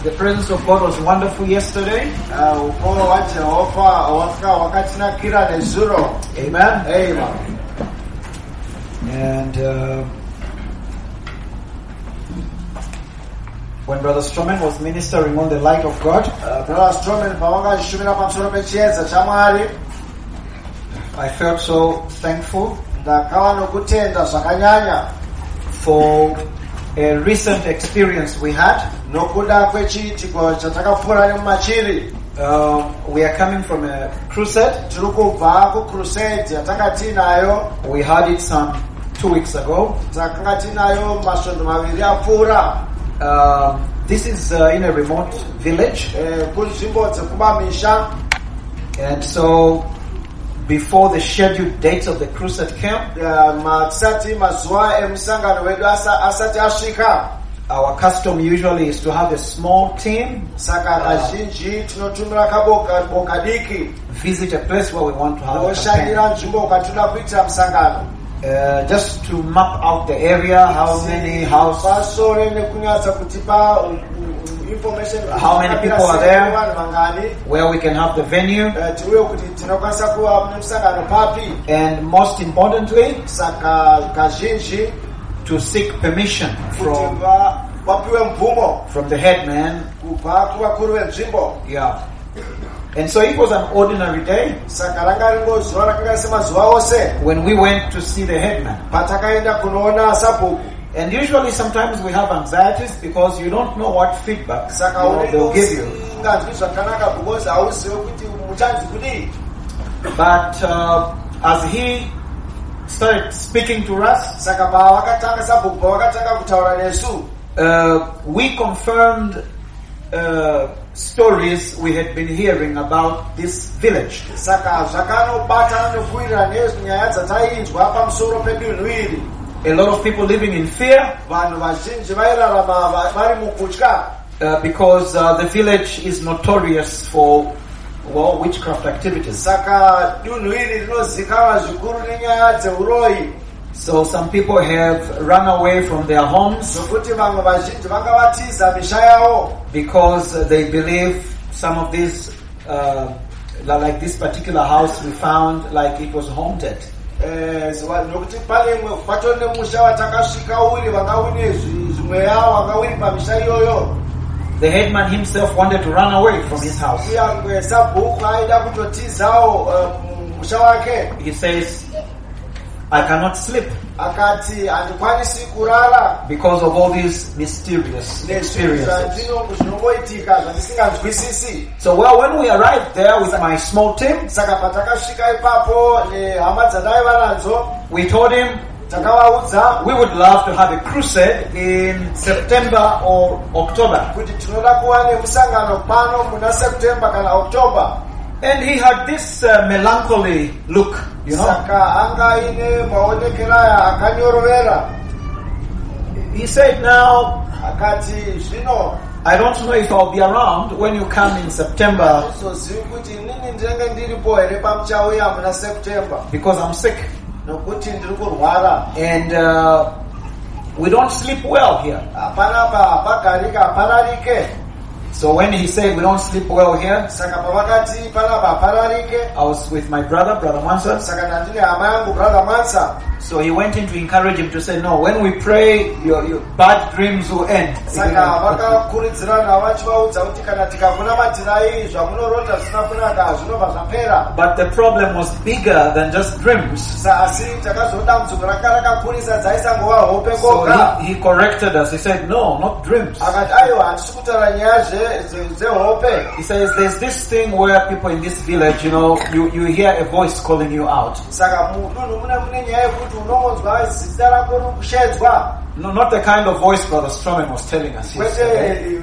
The presence of God was wonderful yesterday. Amen. Amen. And when Brother Stroman was ministering on the light of God, I felt so thankful for a recent experience we had. We are coming from a crusade. We had it some 2 weeks ago. This is in a remote village. And so before the scheduled dates of the crusade camp, our custom usually is to have a small team visit a place where we want to have a campaign. Just to map out the area, how many houses, how many people are there, where we can have the venue, and most importantly, to seek permission from the headman. Yeah. And so it was an ordinary day when we went to see the headman. And usually sometimes we have anxieties because you don't know what feedback they'll give you. But as he started speaking to us, we confirmed stories we had been hearing about this village. A lot of people living in fear because the village is notorious for witchcraft activities. So some people have run away from their homes because they believe some of these, like this particular house we found, like it was haunted. The headman himself wanted to run away from his house. He says, I cannot sleep because of all these mysterious experiences. So when we arrived there with my small team, we told him we would love to have a crusade in September or October. And he had this melancholy look, you know. He said, now, I don't know if I'll be around when you come in September because I'm sick. And we don't sleep well here. So when he said we don't sleep well here, I was with my brother Mansa. So he went in to encourage him to say, no, when we pray, your bad dreams will end. But the problem was bigger than just dreams. So he corrected us. He said, no, not dreams. He says, there's this thing where people in this village, you know, you hear a voice calling you out. No, not the kind of voice Brother Stroman was telling us yesterday.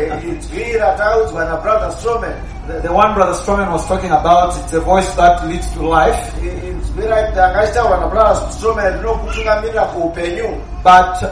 The one Brother Stroman was talking about, it's a voice that leads to life. But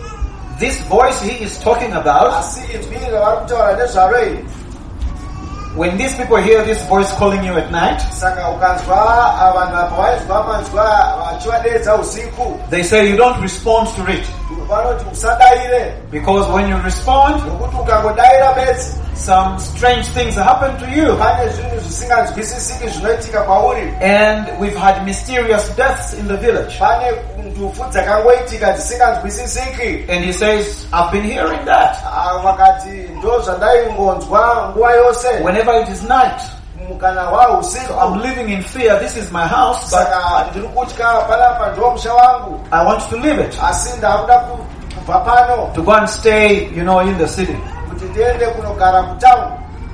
this voice he is talking about When these people hear this voice calling you at night, Saka ukanzwa abantu apawaizwa manzwa vachiwadedza usiku. they say you don't respond to it. Vanoti usadaire. Because when you respond, Nokuti ukangodaira bedzi, some strange things happen to you. pane zvinhu zvisinganzwisisiki zvinoitika kwauri. And we've had mysterious deaths in the village. Pane ndufu dzakangoitika dzisinganzwisisiki. And he says, I've been hearing that. Vakati ndo zvandaingonzwa nguva yose. Whenever it is night, Mukana wa usiku. I'm living in fear. This is my house, but Saka ndiri kutya panapa ndo musha wangu. I want to leave it. Asi ndakuda kubva pano. To go and stay, in the city. Kuti ndiende kunogara mutaundi.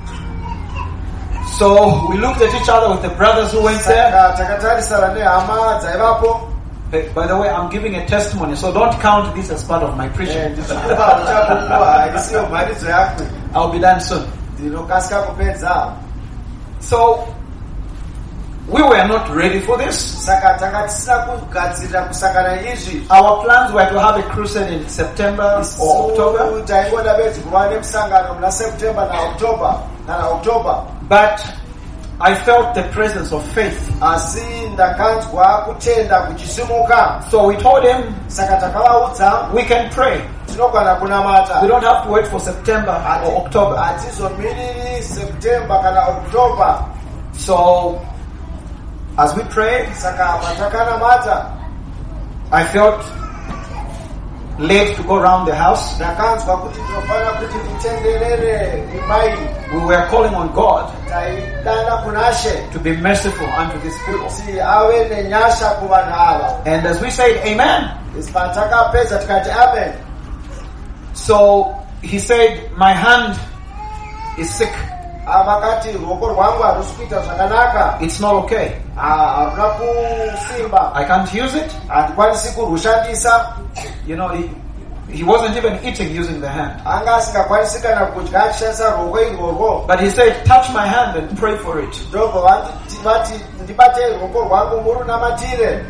So we looked at each other with the brothers who went there. Saka takatarisana nehama dzaivapo. By the way, I'm giving a testimony, so don't count this as part of my preaching. Ndichikupa uchapukuwa isiyo mharidzo yako. I'll be done soon. Ndinokasika kupedza. So we were not ready for this. Saka tanga tisina kugadzirira kusangana izvi. Our plans were to have a crusade in September or October. Taingoda bedzi kuva nemusangano muna September na October. But I felt the presence of faith. Asi ndakanzwa kutenda kuchisimuka. So we told him, Saka takavaudza we can pray. tinogona kunamata. We don't have to wait for September or October. Hatizomiriri September kana October. So as we prayed, Saka patakanamata, I felt led to go around the house. ndakanzwa kuti tinofana kuti titenderere imai. We were calling on God Taidana kunashe to be merciful unto these people. kuti ave nenyasha kuvanhu ava. And as we said, Amen. Patakapedza tikati amen. So he said, my hand is sick. Vakati ruoko rwangu harusi kuita zvakanaka. It's not okay. Haruna kusimba. I can't use it. Handikwanisi kurwushandisa. He wasn't even eating using the hand. Anga asingakwanisi kana kudya achishandisa ruoko irworwo. But he said, touch my hand and pray for it. Ndobva vati ndibate ruoko rwangu murunamatire.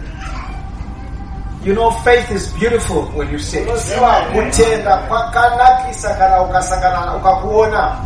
Faith is beautiful when you see it. Unoziva kutenda kwakanakisa kana ukasangana ukakuona.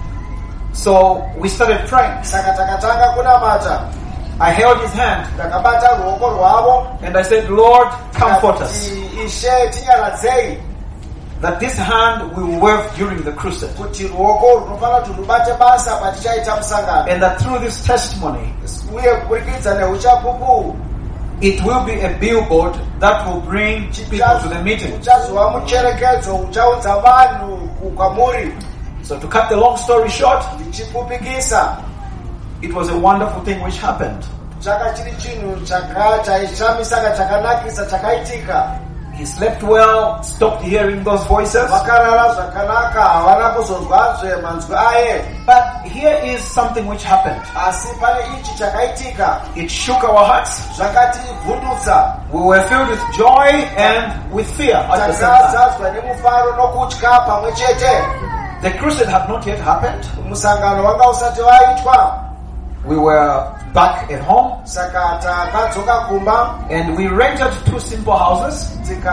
So we started praying. Saka takatanga kunamata. I held his hand Takabata ruoko rwavo. and I said, Lord, comfort us. Ishe tinyaradzei. That this hand will work during the crusade. Kuti ruoko runofana turubate basa patichaita musangano. And that through this testimony, Uye kurikidza neuchapupu. it will be a billboard that will bring people to the meeting. Uchazova mucherekedzo uchaudza vanhu kwamuri. So to cut the long story short, Ndichipupikisa. it was a wonderful thing which happened. Chaka chiri chinhu chaishamisa chakanakisa chakaitika. He slept well, stopped hearing those voices. Vakarara zvakanaka, havana kuzonzwazve manzwi aye. But here is something which happened. Asi pane ichi chakaitika. It shook our hearts. Zvakativhundutsa. We were filled with joy and with fear at the same time. Takazadzwa nemufaro nokutya pamwe chete. The crusade had not yet happened. Musangano wanga usati vaitwa. We were back at home. Saka takadzoka kumba. And we rented 2 simple houses.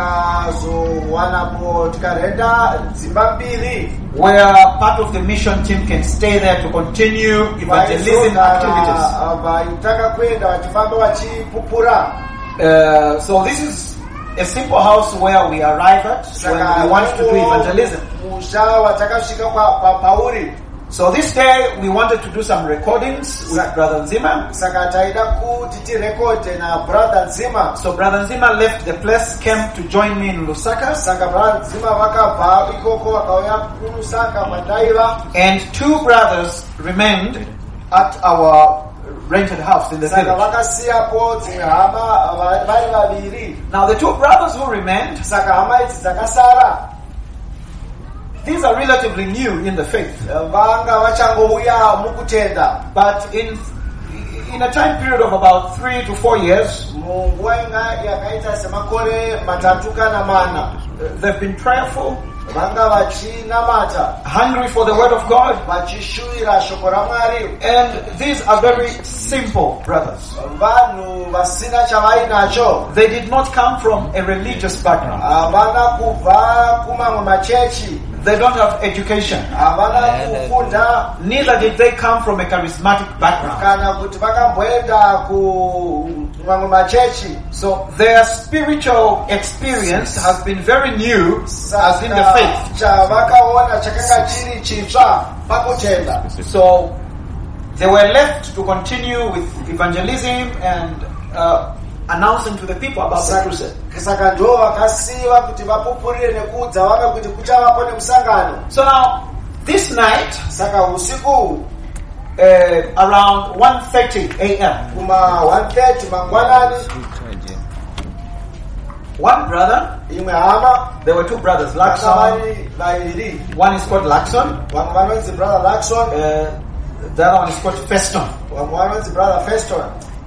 Tikazowanapo tikarenda dzimba mbiri. Where part of the mission team can stay there to continue evangelism activities. Vaitaka kuenda vachifamba vachipupura. So this is a simple house where we arrive at when we want to do evangelism. Musha watakasvika pauri. So this day we wanted to do some recordings with Brother Nzima. Saka taida kuti tirekode na Brother Nzima. So Brother Nzima left the place, came to join me in Lusaka. Saka Brother Nzima vakabva ikoko vakauya kuLusaka kwandaiva. And 2 brothers remained at our rented house in the Saka village. vakasiyapo dzimwe hama vari vaviri. Now the 2 brothers who remained, Saka hama idzi dzakasara. these are relatively new in the faith. Vanga vachangouya mukutenda. But in a time period of about 3 to 4 years, munguva yakaita semakore matatu kana mana. they've been prayerful, Vanga vachinamata. hungry for the word of God. Vachishuira shoko raMwari. And these are very simple brothers. Vanhu vasina chavainacho. They did not come from a religious background. Havana kubva kumamwe machechi. They don't have education. havana kufunda Neither did they come from a charismatic background. kana kuti vakamboenda ku mamwe machechi. So their spiritual experience has been very new as in the faith. Chavakaona chakanga chiri chitsva pakutenda. So they were left to continue with evangelism and announcing to the people about the crusade. Saka ndo vakasiva kuti vapupurire nekuudza vaka kuti kuchavapo nemusangano. So now, this night, Saka usiku around 1:30 a.m., kuma 1:30 mangwanani, one brother, imwe hama there were two brothers, Lakson. vakavari vairi. One is called Lakson, Vamwe vanonzi brother Lakson, the other one is called Feston. vamwe vanonzi brother Feston.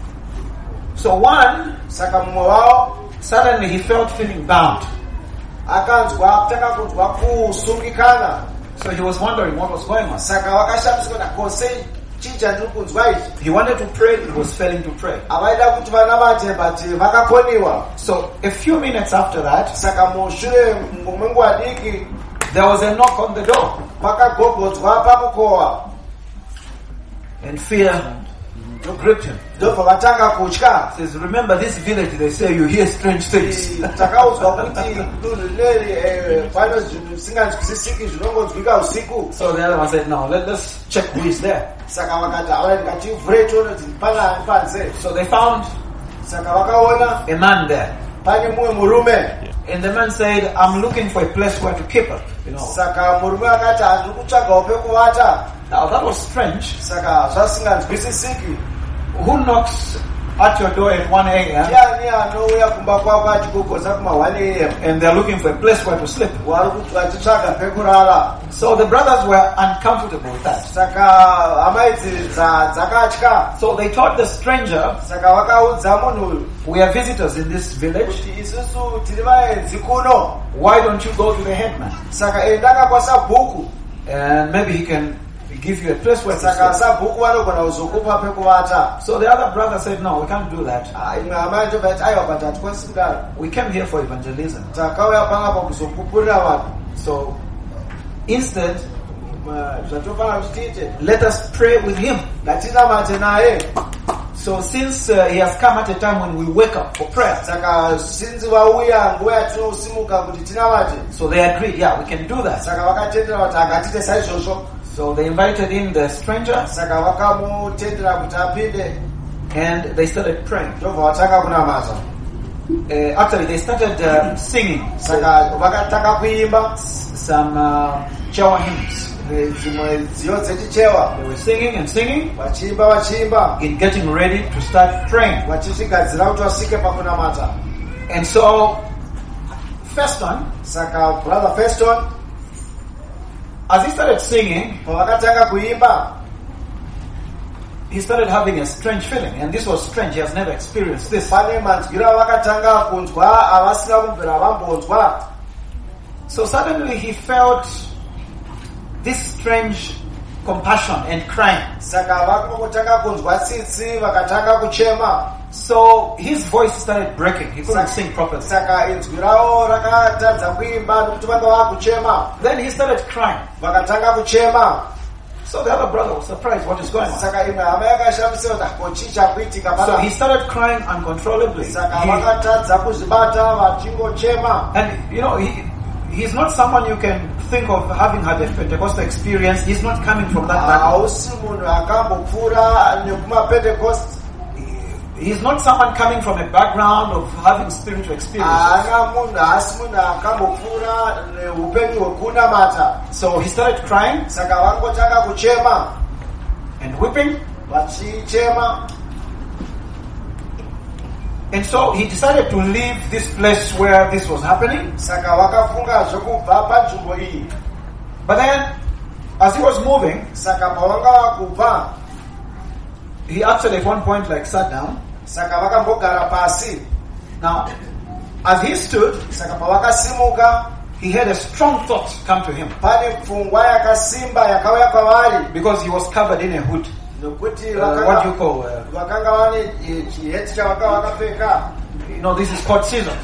So one, Saka mumwe wavo suddenly he felt feeling bound. akanzwa kutanga kunzwa kusungikana. So he was wondering what was going on. Saka vakashamiswa na kose chii chandiri kunzwa ichi. He wanted to pray, he was failing to pray. Avaida kuti vanamate but vakakoniwa. So a few minutes after that, Saka mushure mwenguva diki there was a knock on the door. pakagogodzwa pamukova. And fear gripped him. Ndobva vatanga kutya. He says, remember this village, they say you hear strange things. Takaudzwa kuti dunhu rineri pano zvinhu zvisinganzwisisiki zvinongonzwika usiku. So the other one said, no, let's check who is there. Saka vakati havai ngativhure tione kuti panani panze. So they found Saka vakaona a man there. pane mumwe murume. And the man said, I'm looking for a place where to keep her. You know. Saka murume akati handiri kutsvagawo pekuvata. Now that was strange. Saka zvasinganzwisisiki. Who knocks at your door at 1 a.m. Ndiani anouya kumba kwako achikugodza kuma 1 a.m. and they're looking for a place where to sleep? vari kuti vachitsvaga pekurara. So the brothers were uncomfortable with that. Saka hama idzi dzakatya. So they told the stranger, Saka vakaudza munhu uyu we are visitors in this village. kuti isusu tiri vaenzi kuno. Why don't you go to the headman? Saka enda kakwasa bhuku. And maybe he can give you a place where to Saka sleep. sabhuku vanogona kuzokupa pekuvata. So the other brother said, no, we can't do that. Imwe hama ndobva yati aiwa but hatikwanisi kudaro. We came here for evangelism. Takauya pangapa kuzopupurira vanhu. So instead, Zvatofanira kuti tiite let us pray with him. ngatinamate naye. So since he has come at a time when we wake up for prayer, Saka sinzi vauya nguva yatinosimuka kuti tinamate. so they agreed, yeah, we can do that. Saka vakatendera kuti akatiite saizvozvo. So they invited in the stranger Saka vakamutendera kuti apinde. and they started praying. Ndobva vatanga kunamata. Actually, they started singing Saka vakatanga kuimba some Chewa hymns. dzimwe nziyo dzechichewa. They were singing and singing Vachiimba in getting ready to start praying. vachizvigadzira kuti vasvike pakunamata. And so, Feston, Saka brother Feston as he started singing, pavakatanga kuimba he started having a strange feeling. And this was strange. He has never experienced this. pane manzwiro avakatanga kunzwa avasina kumbvira vambonzwa. So suddenly he felt this strange compassion and crying. Saka vakangotanga kunzwa tsitsi vakatanga kuchema. So his voice started breaking. He couldn't sing properly. Saka inzwi ravo rakatadza kuimba nokuti vanga vakuchema. Then he started crying. Vakatanga kuchema. So the other brother was surprised what is going on. Saka imwe hama yakashamisira kuti kochii chakuitika So he pana. started crying uncontrollably. Saka vakatadza kuzvibata vachingochema. And you know, he's not someone you can think of having had a Pentecostal experience. He's not coming from that background. Hausi munhu akambopfuura nekumapentecost. He's not someone coming from a background of having spiritual experience. Haana munhu haasi munhu akambopfuura neupenyu hwekunamata. So he started crying Saka vangotanga kuchema and weeping. vachichema. And so he decided to leave this place where this was happening. Saka vakafunga zvokubva panzvimbo iyi. But then, as he was moving, Saka pavanga kubva, he actually at one point sat down. saka vakambogara pasi. Now, as he stood, Saka pavakasimuka, he had a strong thought come to him. pane pfungwa yakasimba yakauya kwavari. Because he was covered in a hood. Nokuti What do you call? vakanga vane chiheti chavanga vakapfeka. This is called season.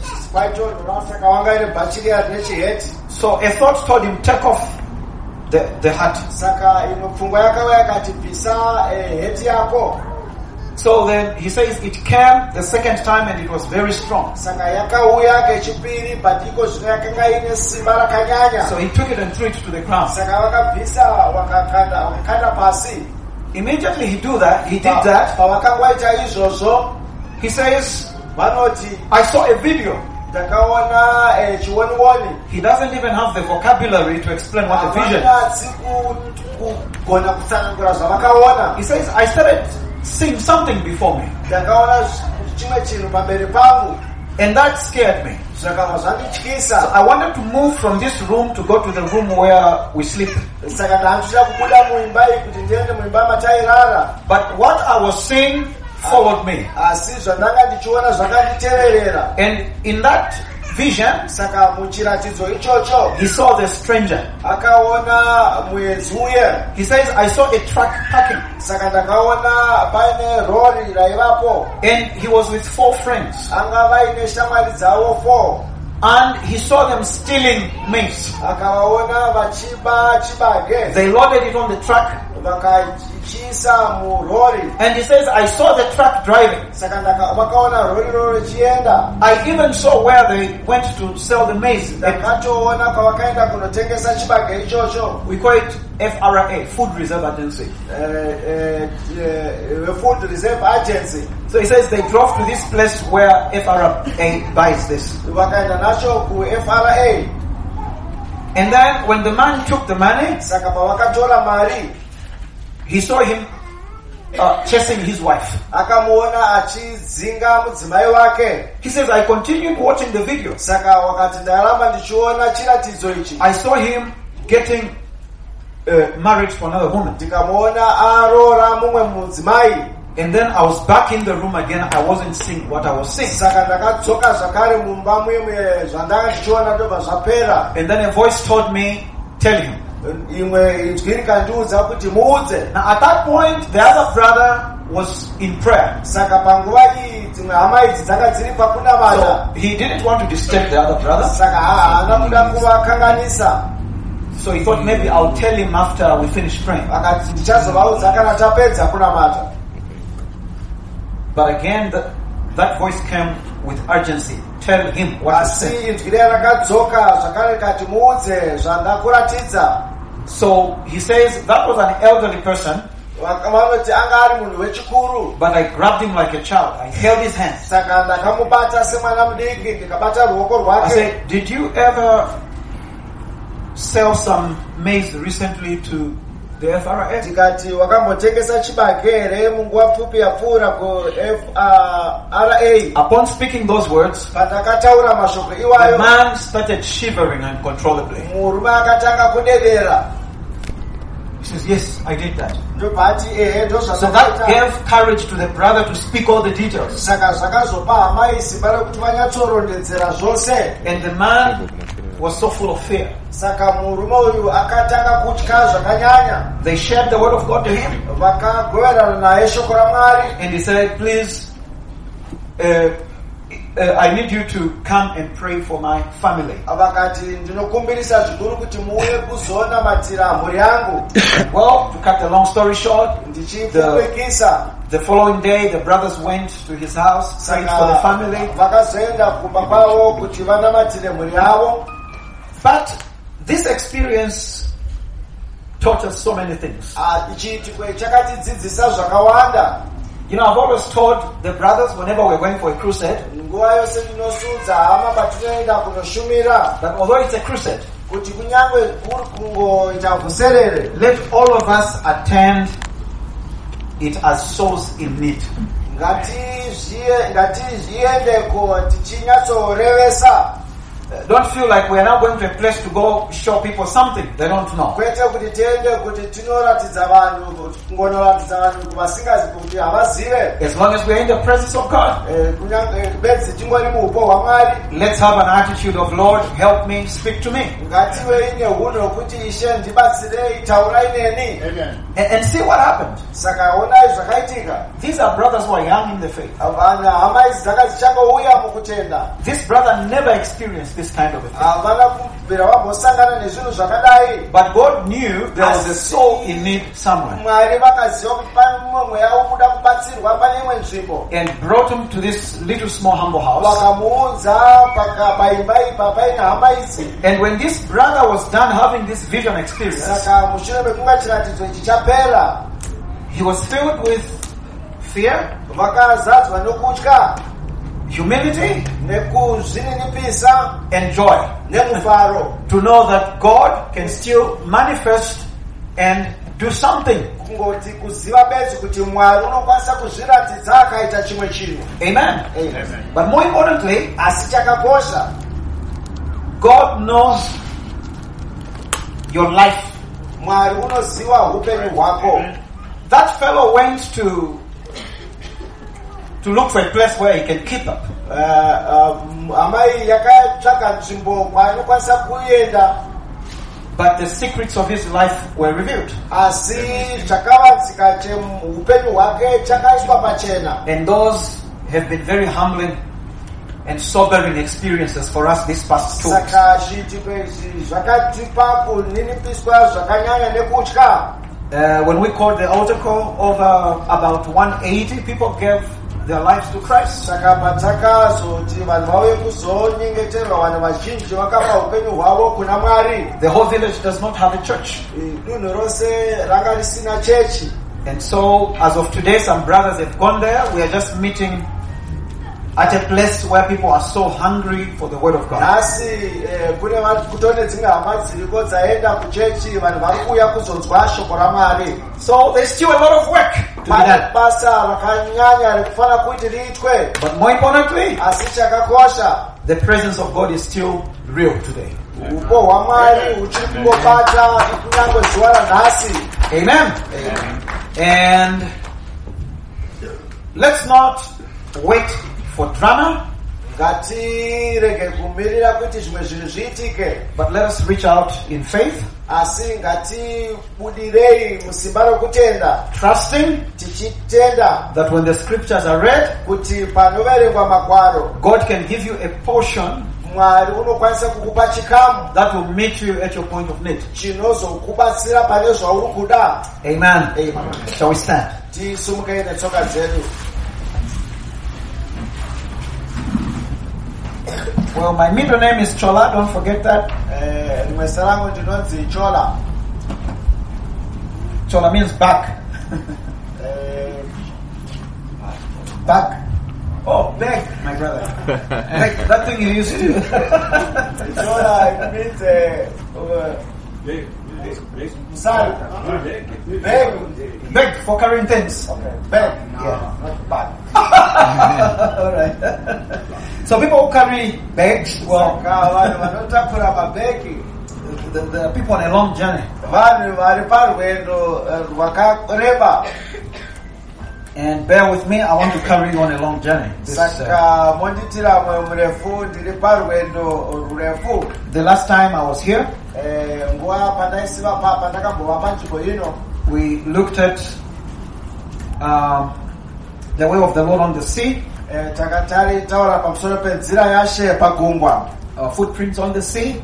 kwaito ndorasaka wangaine bachiliyard nechiheti. So a thought told him, take off the hat. Saka inopfungwa yakauya yakati bvisa heti yako. So then he says it came the second time and it was very strong. Saka yakauya kechipiri but iko zvino yakanga ine simba rakanyanya. So he took it and threw it to the ground. Saka vakabvisa wakakanda pasi. Immediately he did that. Pavakangwaita izvozvo, He says, vanoti I saw a video. ndakaona chiwoniwoni. He doesn't even have the vocabulary to explain what the vision. Havanatsi kugona kutsanangura zvavakaona. He says, I started seeing something before me. Ndakaona chimwe chinhu pamberi pangu. And that scared me. Zvakabva zvandityisa. So I wanted to move from this room to go to the room where we sleep. Saka ndachida kubuda muimba iyi kuti ndiende muimba matairara. But what I was seeing followed me. Asi zvandanga ndichiona zvakanditeverera. And in that vision, Saka muchiratidzo ichocho, he saw the stranger. akaona muedzi uye. He says, I saw a truck parking. Saka ndakaona paine rori raivapo. And he was with 4 friends. Anga vaine shamwari dzavo 4. And he saw them stealing maize. Akavaona vachiba chibage. They loaded it on the truck. Vakachiisa murori. And he says, I saw the truck driving. Saka vakaona rori rori chienda. I even saw where they went to sell the maize. Ndakatoona kwavakaenda kunotengesa chibage ichocho. We call it FRA, Food Reserve Agency. Food Reserve Agency. So he says they drove to this place where FRA buys this. Vakaenda nacho ku FRA. And then when the man took the money, Saka pavakatora mari, he saw him chasing his wife. akamuona achidzinga mudzimai wake. He says, I continued watching the video. Saka wakati ndaramba ndichiona chiratidzo ichi. I saw him getting married to another woman. Ndikamuona arora mumwe mudzimai. And then I was back in the room again. I wasn't seeing what I was seeing. Saka ndakadzoka zvakare mumba muye zvandanga ndichiona ndobva zvapera. And then a voice told me, tell him. Imwe inzwi rikandiudza kuti muudze. Now at that point, the other brother was in prayer. Saka panguva iyi dzimwe hama idzi dzanga dziri pakunamata. So he didn't want to disturb the other brother. Saka haana kuda kuvakanganisa. So he thought maybe I'll tell him after we finish praying. Akati ndichazovaudza kana tapedza kunamata. But again, that voice came with urgency. Tell him what to say. Asi inzwi riya rakadzoka zvakare kati muudze zvandakuratidza. So he says that was an elderly person. Vanoti anga ari munhu wechikuru. But I grabbed him like a child. I held his hand. Saka ndakamubata semwana mudiki, ndikabata ruoko I rwake. said, did you ever sell some maize recently to the FRA? Tikati wakambotengesa chibage here munguva pfupi yapfuura ku FRA. Upon speaking those words, Pandakataura mashoko the iwayo, man started shivering uncontrollably. murume akatanga kudedera. He says, yes, I did that. Ndobati So that gave courage to the brother to speak all the details. Saka zvakazopa hama iyi simba rekuti vanyatsorondedzera zvose. And the man was so full of fear. Saka murume uyu akatanga kutya zvakanyanya. They shared the word of God to him. Vakagoverana naye shoko raMwari. And he said, please, I need you to come and pray for my family. Vakati ndinokumbirisa zvikuru kuti muuye kuzonamatira mhuri yangu. Well, to cut the long story short, Ndichifupikisa. the following day the brothers went to his house, prayed for the family. Vakazoenda kumba kwavo kuti vanamatire mhuri yavo. But this experience taught us so many things. Ichiitiko chakatidzidzisa zvakawanda. You know, I've always told the brothers whenever we're going for a crusade Nguva yose ndinosudza hama patinoenda kunoshumira that although it's a crusade, kuti kunyangwe kuri kungoita vhuserere, let all of us attend it as souls in need. ngatizviendeko tichinyatsorevesa. don't feel like we are now going to a place to go show people something they don't know. Kwete kuti tiende kuti tinoratidza vanhu kungonoratidza vanhu kuvasingazi kuti havazive. As long as we are in the presence of God, Kunyange bedzi tingori muupo hwaMwari. let's have an attitude of, Lord, help me, speak to me. Ngative ine hunhu hwekuti Ishe ndibatsirei, taurai neni. And see what happened. Saka onai zvakaitika. These are brothers who are young in the faith. Havana hama idzi dzakazichanouya mukutenda. This brother never experienced this kind of a thing. Havana kubvira vambosangana nezvinhu zvakadai. But God knew there was a soul in need somewhere. Mwari vakaziva kuti pane mumwe mweya ukuda kubatsirwa pane imwe nzvimbo. And brought him to this little small humble house. Vakamuudza paimba ipa paine hama idzi. And when this brother was done having this vision experience, Saka mushure mekunga chiratidzo ichi chapera, he was filled with fear, vakazadzwa nokutya, humility, nekuzvininipisa, and joy. nemufaro. To know that God can still manifest and do something. Kungoti kuziva bedzi kuti Mwari unokwanisa kuzviratidza akaita chimwe chinhu. Amen. Amen. But more importantly, Asi chakakosha, God knows your life. Mwari unoziva upenyu hwako. That fellow went to look for a place where he can keep up. Amai yakatsvaka nzvimbo kwaanokwanisa kuenda, But the secrets of his life were revealed. asi chakavanzika cheupenyu hwake chakaiswa pachena. And those have been very humbling and sobering experiences for us this past 2 weeks. Saka zviitiko izvi zvakatipa kuninipiswa zvakanyanya nekutya. When we called the altar call, over about 180 people gave their lives to Christ. Saka patakazoti vanhu vauye kuzonyengeterwa, vanhu vazhinji vakapa upenyu hwavo kuna Mwari. The whole village does not have a church. Dunhu rose ranga risina chechi. And so, as of today, some brothers have gone there. We are just meeting at a place where people are so hungry for the word of God. Nhasi kutone dzimwe hama dziriko dzaenda kuchechi, vanhu vari kuuya kuzonzwa shoko raMwari. So there's still a lot of work to be Pane done. basa rakanyanya rekufanira kuti riitwe. But more importantly, Asi chakakosha, the presence of God is still real today. upo hwaMwari huchiri kungobata kunyange zuva ranhasi. Amen. And let's not wait for drama, Ngatirege kumirira kuti zvimwe zvinhu zviitike, but let us reach out in faith, asi ngatibudirei musimba rokutenda, trusting tichitenda that when the scriptures are read, kuti panoverengwa magwaro, God can give you a portion Mwari unokwanisa kukupa chikamu that will meet you at your point of need. chinozokubatsira pane zvauri kuda. Amen. Amen. Shall we stand? Tisumukei netsoka dzedu. Well, my middle name is Chola, don't forget that. Rimwe zita rangu ndinonzi Chola. Chola means back. Back. Oh, beg, my brother. Beg, that thing you used to. Chola, it means msali. Beg. Beg for carrying things. Okay. Beg. Yeah. Not bad. Alright. So people who carry bags, well, Saka vanhu vanotakura mabhegi, the people on a long journey. vanhu vari parwendo rwakareba. And bear with me, I want to carry you on a long journey. Saka monditira mwoyo murefu, ndiri parwendo rurefu. The last time I was here, Nguva pandaisiva pandakambova panzvimbo ino, we looked at the way of the Lord on the sea, taura pamusoro penzira yaShe pagungwa, footprints on the sea,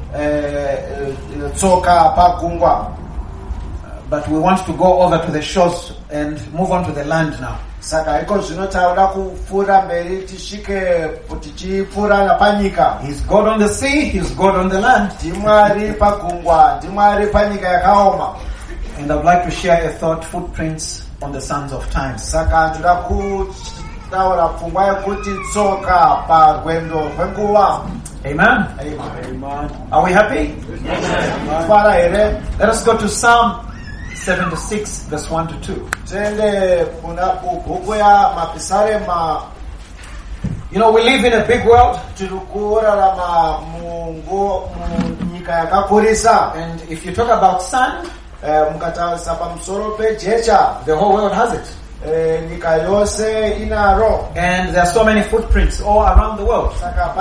tsoka pagungwa. but we want to go over to the shores and move on to the land now. Saka iko zvino taura kupfuura mberi tisvike tichipfuura napanyika. He's God on the sea, He's God on the land. NdiMwari pagungwa, ndiMwari panyika yakaoma. And I'd like to share a thought, footprints on the sands of time. Saka ndoda kutaura pfungwa yekuti tsoka parwendo rwenguva. Amen. Amen. Are we happy? Fara here. Let us go to Psalm 76 verse 1 to 2. Tiende kuna bhuku ya Mapisarema You know, we live in a big world. And if you talk about sand, the whole world has it. And there are so many footprints all around the world.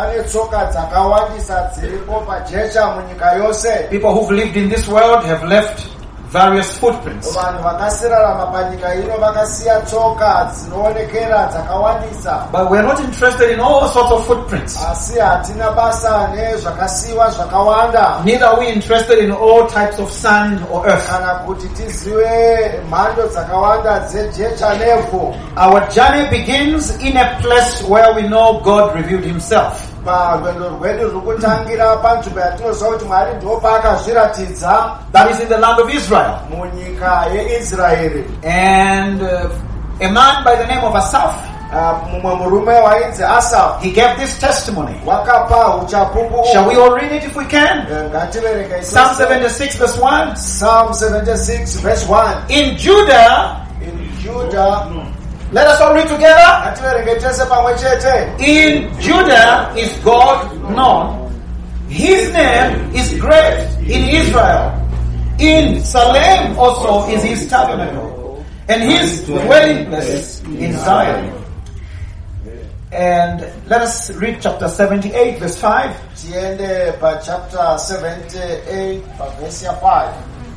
People who've lived in this world have left various footprints. But we're not interested in all sorts of footprints. Neither are we interested in all types of sand or earth. Our journey begins in a place where we know God revealed himself. That is in the land of Israel. And a man by the name of Asaph, he gave this testimony. Shall we all read it if we can? Psalm 76 verse 1. Psalm 76 verse 1. In Judah, let us all read together. In Judah is God known. His name is great in Israel. In Salem also is his tabernacle, and his dwelling place in Zion. And let us read chapter 78 verse 5. Chapter 78 verse 5.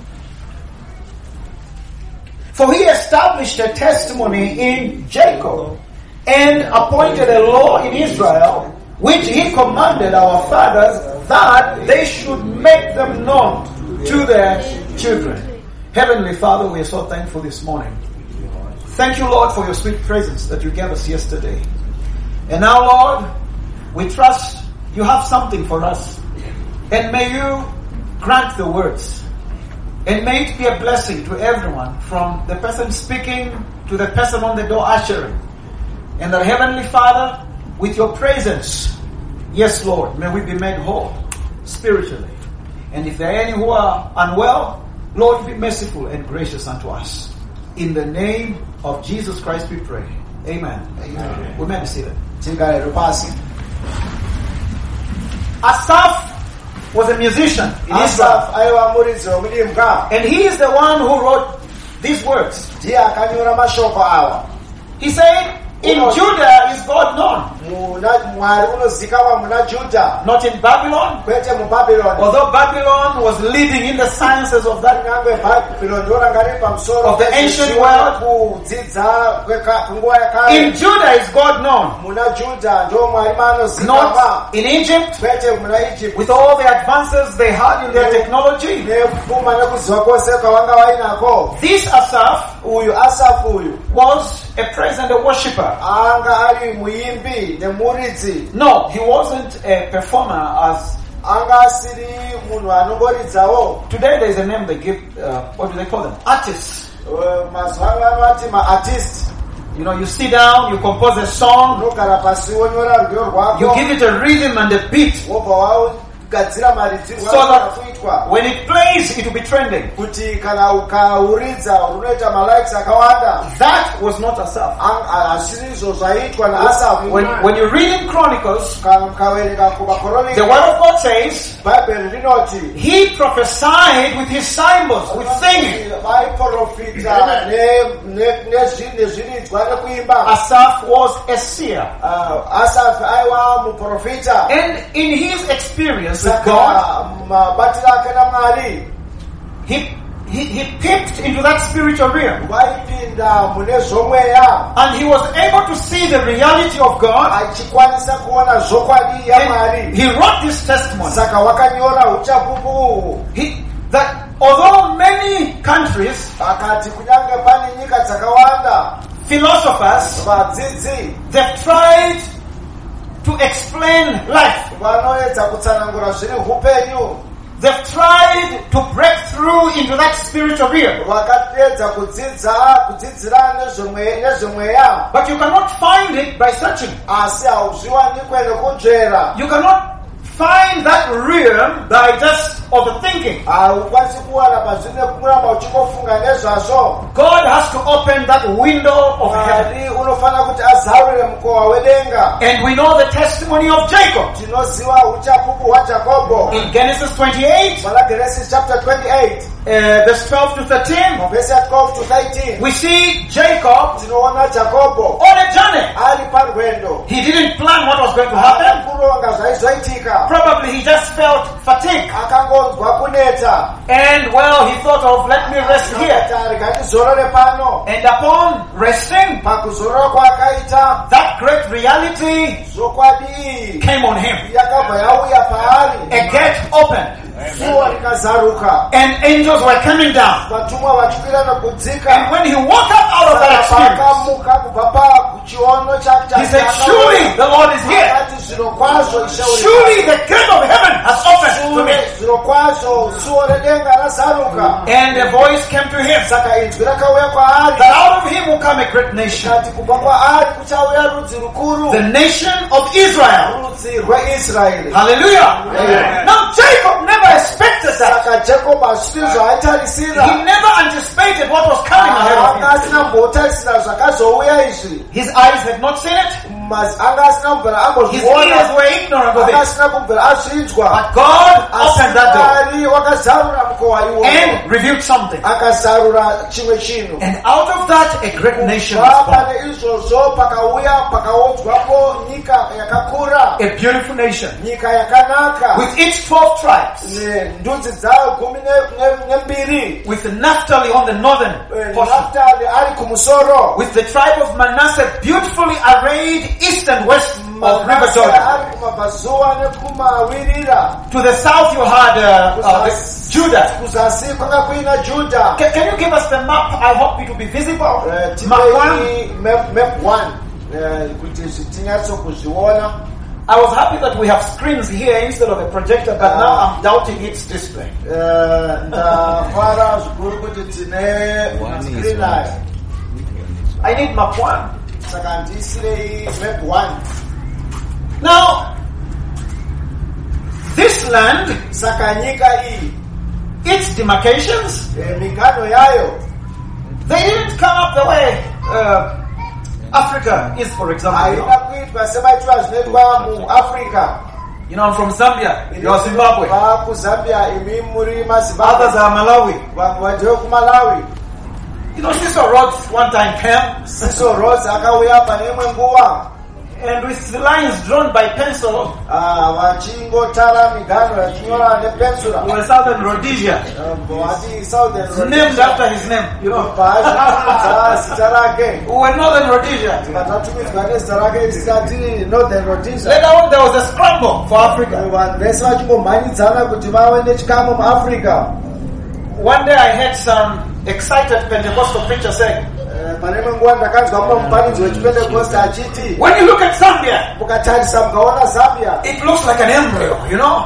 For he established a testimony in Jacob and appointed a law in Israel, which he commanded our fathers that they should make them known to their children. Heavenly Father, we are so thankful this morning. Thank you, Lord, for your sweet presence that you gave us yesterday. And now, Lord, we trust you have something for us. And may you grant the words. And may it be a blessing to everyone, from the person speaking to the person on the door ushering. And that, Heavenly Father, with your presence, yes, Lord, may we be made whole spiritually. And if there are any who are unwell, Lord, be merciful and gracious unto us. In the name of Jesus Christ we pray. Amen. Amen. We may be seated. Asaph was a musician in Israel. And he is the one who wrote these words. He said, in Judah is God known. Not in Babylon. Although Babylon was leading in the sciences of that of the ancient world. In Judah is God known. Not in Egypt, with all the advances they had in their technology. This Asaph was a praise and a worshipper. No, he wasn't a performer as today there is a name they give, what do they call them? Artists. You know, you sit down, you compose a song, you give it a rhythm and a beat, so that when it plays, it will be trending. That was not Asaph. When you read in Chronicles, the word of God says, he prophesied with his cymbals, with singing. Asaph was a seer. And in his experience with God, he peeped into that spiritual realm. And he was able to see the reality of God. And he wrote this testimony. That although many countries, philosophers, they've tried to explain life. They've tried to break through into that spiritual realm. But you cannot find it by searching. You cannot find that realm by just overthinking. Ukwanisi kuwana pazine kumuramba uchikofunga nezvazo. God has to open that window of heaven. Unofana kuti azarure mkowa wedenga. And we know the testimony of Jacob. Tinoziva uchapupu wa Jacobo. In Genesis 28, Genesis chapter 28, verse 12 to 13, verse 12 to 13, we see Jacob tinoona Jacobo on a journey. ali parwendo. He didn't plan what was going to happen. Kuronga zvaizoitika. Probably he just felt fatigue. Akangonzwa kuneta. And well, he thought of, let me rest here. Ngandizorore pano. And upon resting, Pakuzorora kwakaita, that great reality zokwadi came on him. yakabva yauya paari. A gate opened. Zuva rikazaruka. And angels were coming down. Vatumwa vachikwira nokudzika. And when he woke up out of that experience, Pakamuka kubva pakuchiono chake. he said, surely the Lord is here. Akati zvirokwazvo Ishe uri Surely the gate of heaven has opened to me. zvirokwazvo suo redenga razaruka. And a voice came to him, Saka inzwi rakauya kwaari. that out of him will come a great nation. Kati kubva kwaari kuchauya rudzi rukuru. The nation of Israel. Rudzi rweIsraeri. Hallelujah. Amen. Now Jacob never expected that. Saka Jacob hazvisi zvaatarisira. He never anticipated what was coming ahead of him. Anga asina kumbotarisira zvakazouya izvi. His eyes had not seen it. Anga asina kubvira His ambozviona. ears were ignorant of Anga it. asina kubvira azvinzwa. But God opened that door Mwari wakazarura mukova iwoyo. and revealed something. Akazarura chimwe chinhu. And out of that, a great nation was born. Pane izvozvo pakauya pakaodzwapo nyika yakakura. A beautiful nation Nyika yakanaka. with its 12 tribes, Ndudzi dzayo 12. with Naphtali on the northern portion, Naftali ari kumusoro. with the tribe of Manasseh beautifully arrayed east and west of River Manase Jordan. ari kumabvazuva nekumawirira. To the south, you had Judah. Kuzasi kwakakuina Juda. Can you give us the map? I hope it will be visible. Map 1. Tipei map 1 kuti tinyatso kuzviona. I was happy that we have screens here instead of a projector, but now I'm doubting its display. Ndafara zvikuru kuti tine screen aya. I need map 1. Saka ndisirei map 1. Now, this land, Saka nyika iyi, its demarcations, migano yayo, they didn't come up the way Africa is, for example. haina kuitwa semaitwa zvinoitwa muAfrica. You know, I'm from Zambia. You're Zimbabwe. KuZambia imi muri Others maZimbabwe. are Malawi. Vamwe vajewe kuMalawi. You know, Cecil Rhodes one time came, Cecil Rhodes akauya pane imwe nguva. and with the lines drawn by pencil, Vachingotara migano yachinyora nepensura. were Southern Rhodesia. Vati Southern It's named after his name, you know. zita rake. We were Northern Rhodesia. Vakatumidzwa nezita rake risati Northern Rhodesia. Later on, there was a scramble for Africa. Vanhu vese vachingomhanyidzana kuti vave nechikamu muAfrica. One day I heard some excited Pentecostal preacher say, Pane imwe nguva ndakanzwa mumwe muparidzi wechipentekoste achiti, when you look at Zambia, mukatarisa mukaona Zambia, it looks like an embryo, you know?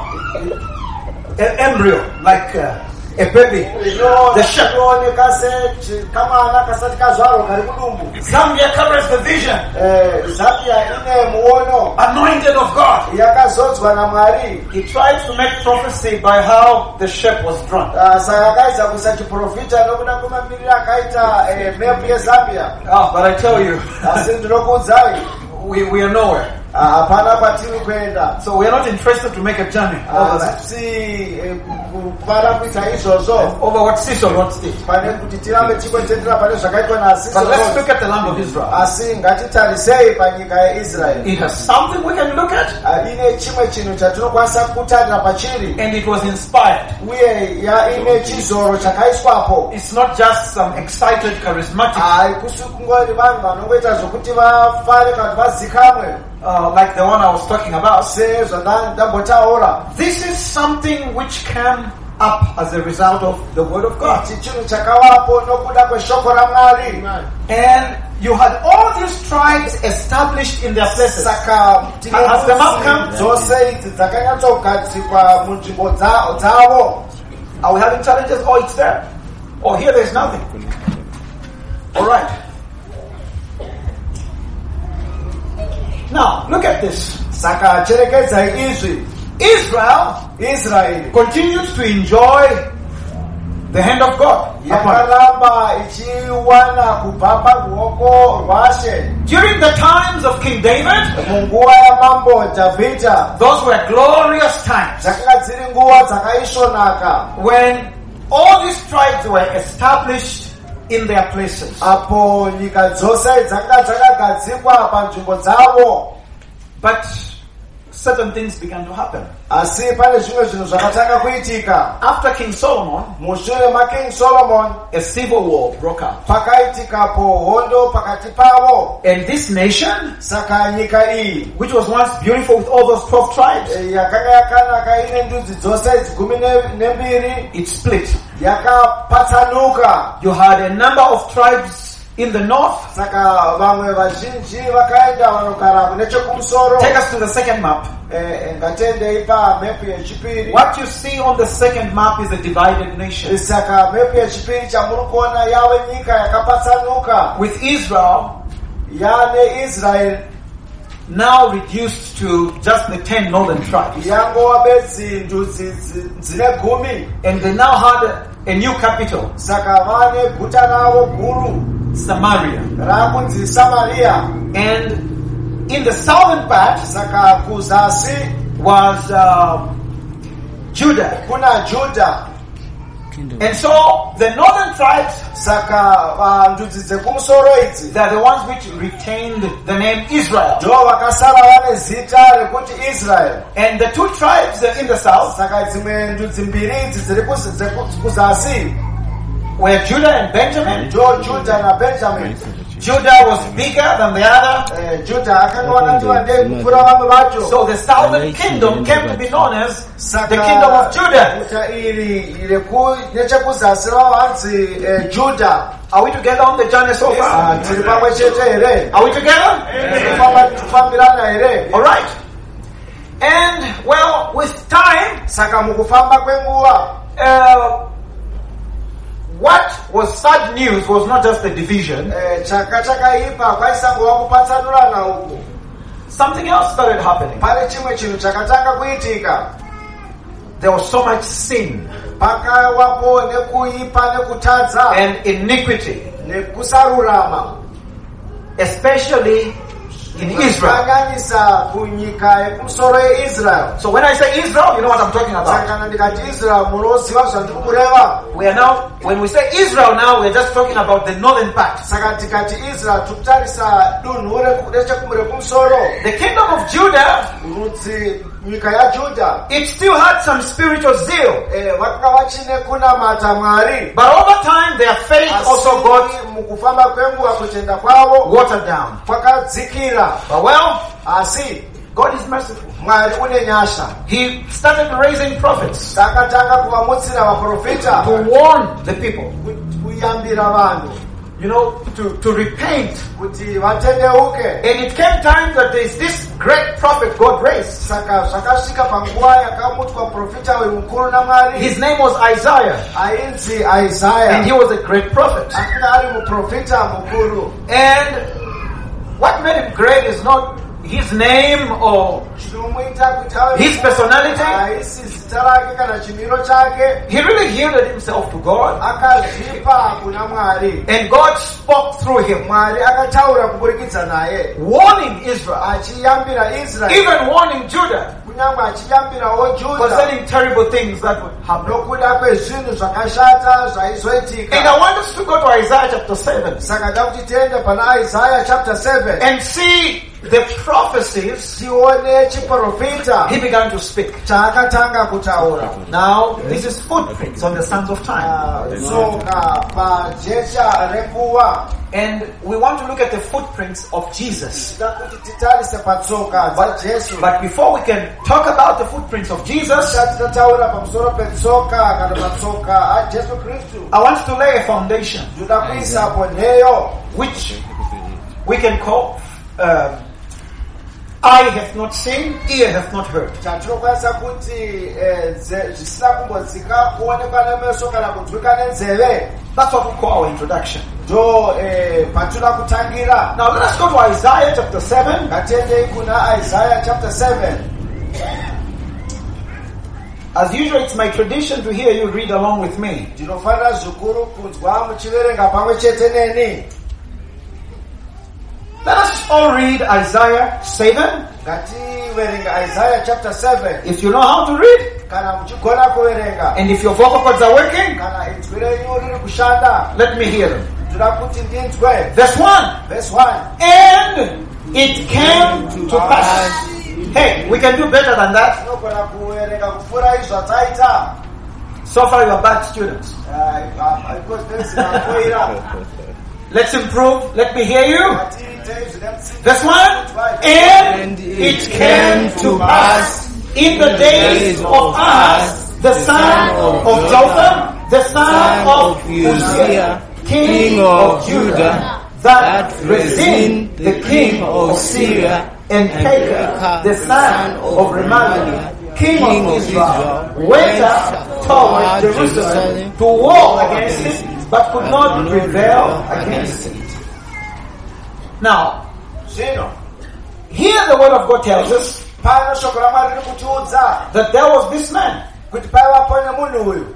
An embryo, like a baby. The shape. inooneka sekamwana kasati kazvarwa kari mudumbu. Zambia covers the vision, Zambia ine muono, anointed of God. yakazodzwa naMwari. He tried to make prophecy by how the shape was drawn. Saka akaedza kuisa chiprofita nokuda kwemamiriro akaita mepu yeZambia. But I tell you, Asi ndinokuudzai, we are nowhere. hapana kwatiri kuenda. So we are not interested to make a journey over that, Asi kupara kuita izvozvo over what Cecil Rhodes did. pane kuti tirambe tichichengetera pane zvakaitwa naCecil But let's Rhodes. look at the land of Israel. Asi ngatitarisei panyika yeIsraeri. It has something we can look at, Ine chimwe chinhu chatinokwanisa kutarira pachiri, and it was inspired. uye ine chizoro chakaiswapo. It's not just some excited, charismatic, Haikusi kungori vanhu vanongoita zvokuti vafare kana kuti vazikamwe like the one I was talking about. sezvandambotaura. This is something which came up as a result of the Word of God. Ichi chinhu chakavapo nokuda kweshoko raMwari. And you had all these tribes established in their places. Saka Has the map come? dzose idzi dzakanyatsogadzikwa munzvimbo dzavo. Are we having challenges? Oh, it's there. Oh, here there's nothing. All right. Now, look at this. Saka cherekedzai izvi. Israeli continues to enjoy the hand of God upon it. yakaramba ichiwana kupapa kuoko rwashe. During the times of King David, Munguwa ya mambo Davida those were glorious times zakanga dziri nguwa dzakaishonaka when all these tribes were established in their places. apo nyika dzose dzanga dzakagadzikwa panzvimbo dzavo. But certain things began to happen. Asi pane zvimwe zvinhu zvakatanga kuitika. After King Solomon, Mushure maKing Solomon a civil war broke out. pakaitikapo hondo pakati pavo. And this nation, Saka nyika iyi which was once beautiful with all those 12 tribes, yakanga yakanaka ine ndudzi dzose 12 it split. yakapatsanuka. You had a number of tribes in the north. Saka vamwe vazhinji vakaenda vanogara nechekumusoro. Take us to the second map. Ngatende ipa mepu yechipiri. What you see on the second map is a divided nation. Saka mepu yechipiri chamuri kuona yave nyika yakapatsanuka. With Israel Yane Israel now reduced to just the 10 northern tribes. yangova bedzi ndudzi dzine 10. And they now had a new capital, Saka vane guta ravo guru Samaria. rakunzi Samaria. And in the southern part Saka kuzasi was Judah. kuna Juda. And so the northern tribes, Saka ndudzi dzekumusoro idzi they are the ones which retained the name Israel. ndo vakasara vane zita rekuti Israel. And the two tribes in the south Saka dzimwe ndudzi mbiri idzi dziri kuzasi were Judah and Benjamin. ndo Juda na Benjamin. Judah was bigger than the other. Juda akanga wanandiwa ndei kupfuura vamwe vacho. So the southern kingdom came to be known as Saka the kingdom of Judah. guta iri nechekuzasi vanzi Juda. Are we together on the journey so far? Tiri pamwe chete here? Are we together? Tufambirana here? All right. And well, with time, Saka mukufamba kwenguva what was sad news was not just the division. chakaipa kwaisangova kupatsanurana uku. Something else started happening. Pane chimwe chinhu chakatanga kuitika. There was so much sin Pakawapo nekuipa nekutadza and iniquity, nekusarurama, especially in Israel. zvakanyanyisa kunyika yekumusoro yeIsrael. So when I say Israel, you know what I'm talking about. Saka ndikati Israel munoziva zvandiri kureva. We are now, when we say Israel now, we're just talking about the northern part. Saka tikati Israel tikutarisa dunhu rekumusoro. The kingdom of Judah, Rudzi nyika yaJudha it still had some spiritual zeal. vakanga vachine kunamata Mwari. But over time, their faith also got mukufamba kwenguva kutenda kwavo watered down. kwakadzikira. But well, Asi God is merciful. Mwari une nyasha. He started raising prophets Takatanga kuvamutsira vaprofita to warn the people, kuyambira vanhu you know, to repent. kuti vatendeuke. And it came time that there is this great prophet God raised. Saka zvakasvika panguva yakamutwa profita wemukuru naMwari. His name was Isaiah, Ainzi Isaiah. and he was a great prophet. Akanga ari muprofita mukuru. And what made him great is not his name or Chinomuita kuti ave his personality. haisi zita rake kana chimiro chake. He really yielded himself to God, Akazvipa kuna Mwari. and God spoke through him, Mwari akataura kuburikidza naye. warning Israel, Achiyambira Israel. even warning Judah Kunyangwe achiyambirawo Juda. concerning terrible things that would happen. Nokuda kwezvinhu zvakashata zvaizoitika. And I want us to go to Isaiah chapter 7 Saka da kuti tiende pana Isaiah chapter 7. and see the prophecies Tione chiprofita he began to speak. chaakatanga kutaura. Now, this is footprints on the sands of time. Tsoka pajecha renguva. And we want to look at the footprints of Jesus. Tida kuti titarise patsoka dzaJesu. But before we can talk about the footprints of Jesus, Tataura pamusoro petsoka kana patsoka aJesu Kristu. I want to lay a foundation Ndoda kuisapo nheyo which we can call eye hath not seen, ear hath not heard. chatinokwanisa kuti zvisina kumbodzika kuonekwa nemeso kana kunzwika nenzeve. That's what we call our introduction. Ndo patinoda kutangira. Now let us go to Isaiah chapter 7. Ngatiendei kuna Isaiah chapter 7. As usual, it's my tradition to hear you read along with me. ndinofanira zvikuru kunzwa muchiverenga pamwe chete neni. Let us all read Isaiah 7. Ngativerenga Isaiah chapter 7. If you know how to read, Kana muchigona kuverenga, and if your vocal cords are working, kana inzwi renyu riri kushanda, let me hear them. ndinoda kuti ndinzwe. Verse 1. Verse 1. And it came to pass. Hey, we can do better than that. Tinogona kuverenga kupfuura izvi zvatsaita. So far you are bad students. Because this is makoira. Let's improve. Let me hear you. Ngatiite zvine mutsinga. Verse 1. And it came to pass in the days of Ahaz, the son of Jotham, the son of Uzziah, king of Judah, that Rezin, the king of Syria, and Pekah, the son of Remaliah, king of Israel, went up toward Jerusalem to war against it, but could not prevail against it. Now, Zvino, here the word of God tells us pano shoko raMwari riri kutiudza that there was this man. kuti paivapo nemunhu uyu.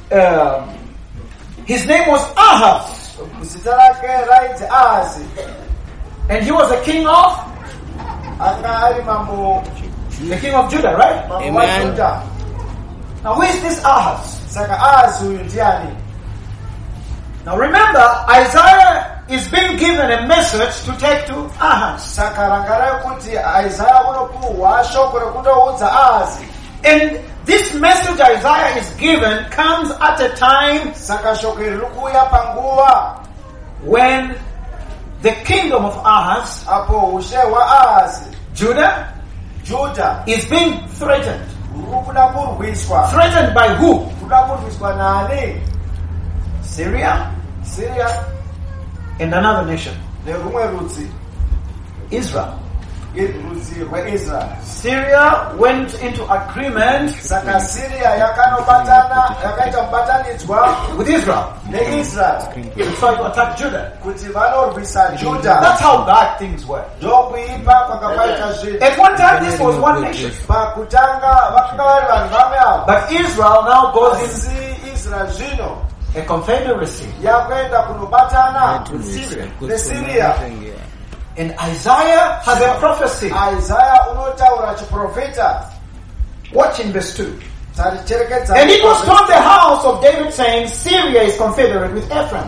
His name was Ahaz, Zita rake rainzi Ahazi. and he was the king of Anga ari mambo Judah, right? Amen. waJudha. Now who is this Ahaz? Saka Ahazi uyu ndiani? Now remember, Isaiah is being given a message to take to Ahaz. Saka rangarai kuti Isaiah unopuhwa shoko rekundoudza Ahazi. And this message Isaiah is given comes at a time Saka shoko iri rikuuya panguva when the kingdom of Ahaz, apo ushe hwaAhazi, Judah, Judha, is being threatened. ruri kuda kurwiswa. Threatened by who? Kuda kurwiswa nani? Syria Syria and another nation, nerumwe rudzi. Israel. Rudzi rweIsrael. Syria went into agreement Saka Syria yakaita mubatanidzwa with Israel neIsrael to try to attack Judah. kuti vanorwisa Judha. That's how bad things were. Ndokuipa kwakapaita zvinhu. At one time this was one nation. Pakutanga vakanga vari vanhu vamwe ava. But Israel now goes in Asi Israel zvino a confederacy yakuenda kunobatana neSyria. and Isaiah has a prophecy. Isaiah unotaura chiprofita. Watch in verse 2. Taricherekedza. And it was told the house of David saying, Syria is confederate with Ephraim.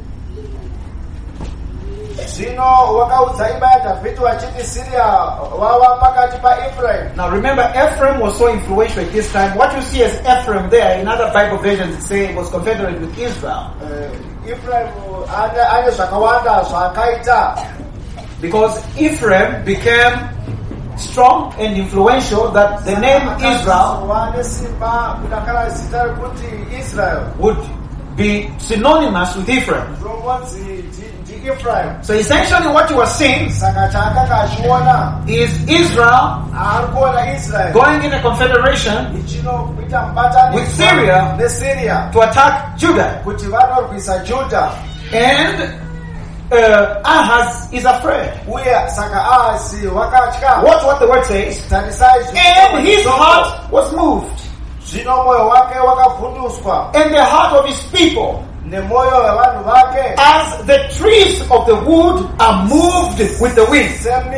Zvino wakaudza imba yaDhavhidhi vachiti Syria wava pakati paEphraim. Now remember, Ephraim was so influential at this time. What you see as Ephraim there, in other Bible versions it says it was confederate with Israel. Ephraim ane zvakawanda zvaakaita. Because Ephraim became strong and influential that the name Israel would be synonymous with Ephraim. So essentially what you are seeing is Israel going in a confederation with Syria to attack Judah. And Ahaz is afraid. Watch what the word says. And his heart was moved. And the heart of his people, as the trees of the wood are moved with the wind.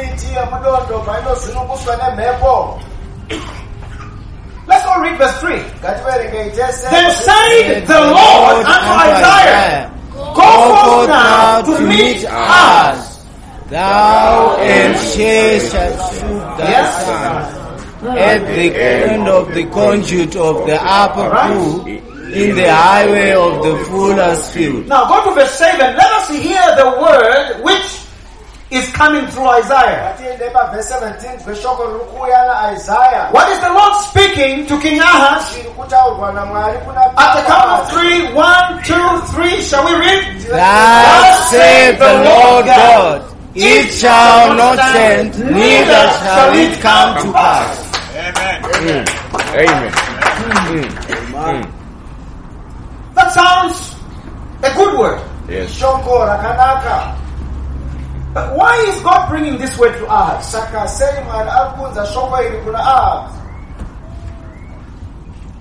Let's go read verse 3. Then said the Lord unto Isaiah, Go forth now to meet us. Thou and she shall shoot thy son at the end of the conduit of the upper pool in the highway of the fuller's field. Now go to verse 7. Let us hear the word which is coming through Isaiah. What is the Lord speaking to King Ahaz? At the count of 3, 1, 2, 3, shall we read? Thus saith the Lord God, it shall not stand, neither shall it come to pass. Amen. That sounds a good word. Yes. But why is God bringing this word to Ahaz?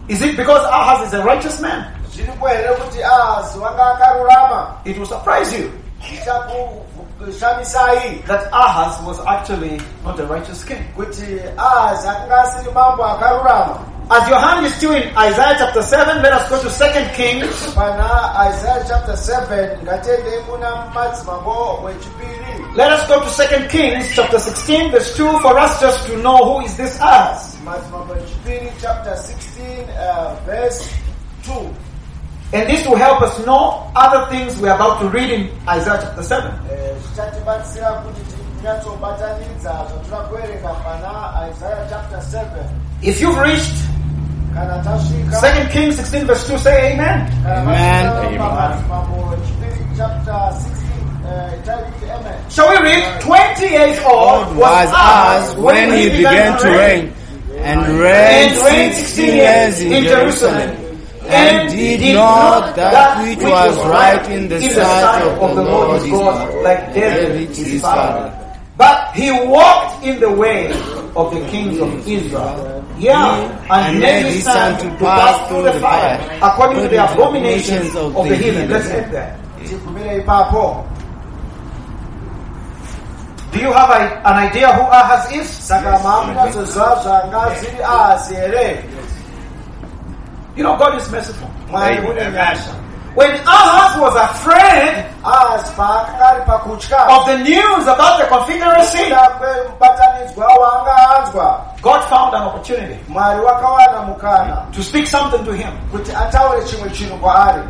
Is it because Ahaz is a righteous man? Zviripo here kuti Ahazi wanga akarurama? It will surprise you Zvichakushamisai that Ahaz was actually not a righteous king. kuti Ahazi akanga asiri mambo akarurama. As your hand is still in Isaiah chapter 7, let us go to 2 Kings. Pana Isaiah chapter 7 ngatiende kuna madzimambo wechipiri. Let us go to 2 Kings chapter 16 verse 2 for us just to know who is this Ahaz. Madzimambo wechipiri chapter 16 verse 2. And this will help us know other things we're about to read in Isaiah chapter 7. Zvichatibatsira kuti tinyatsobatanidza zvatira kuverenga pana Isaiah chapter 7. If you've reached Kana tasvika 2 Kings 16 verse 2, say amen. Amen. Madzimambo wechipiri chapter 16 itaiti amen. Shall we read? 20 years old Was Ahaz when he began to reign, and reigned 16 years in Jerusalem, and did not that which was right in the sight of the Lord his God, like David his father. But he walked in the way of the kings of Israel. And made his son to pass through the fire, according to the abominations of the heathen. Let's end there. Tikumire ipapo. Do you have an idea who Ahaz is? Saka mamunatsoziva zvanga zviri Ahazi here. You know, God is merciful. Mwari une nyasha. When Ahaz was afraid Ahazi paakanga ari pakutya of the news about the confederacy, nekuda kwemubatanidzwa waanga anzwa, God found an opportunity Mwari wakawana mukana to speak something to him. kuti ataure chimwe chinhu kwaari.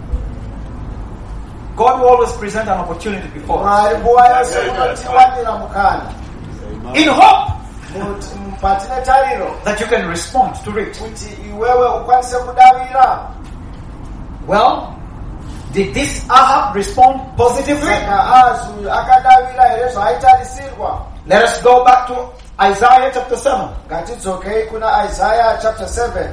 God will always present an opportunity before us. Mwari nguva yose unotiwanira mukana In hope patine tariro that you can respond to it. kuti iwewe ukwanise kudavira. Well, did this Ahab respond positively? Saka Ahazi uyu akadavira here zvaaitarisirwa. Let us go back to Isaiah chapter 7. Ngatidzokei kuna Isaiah chapter 7.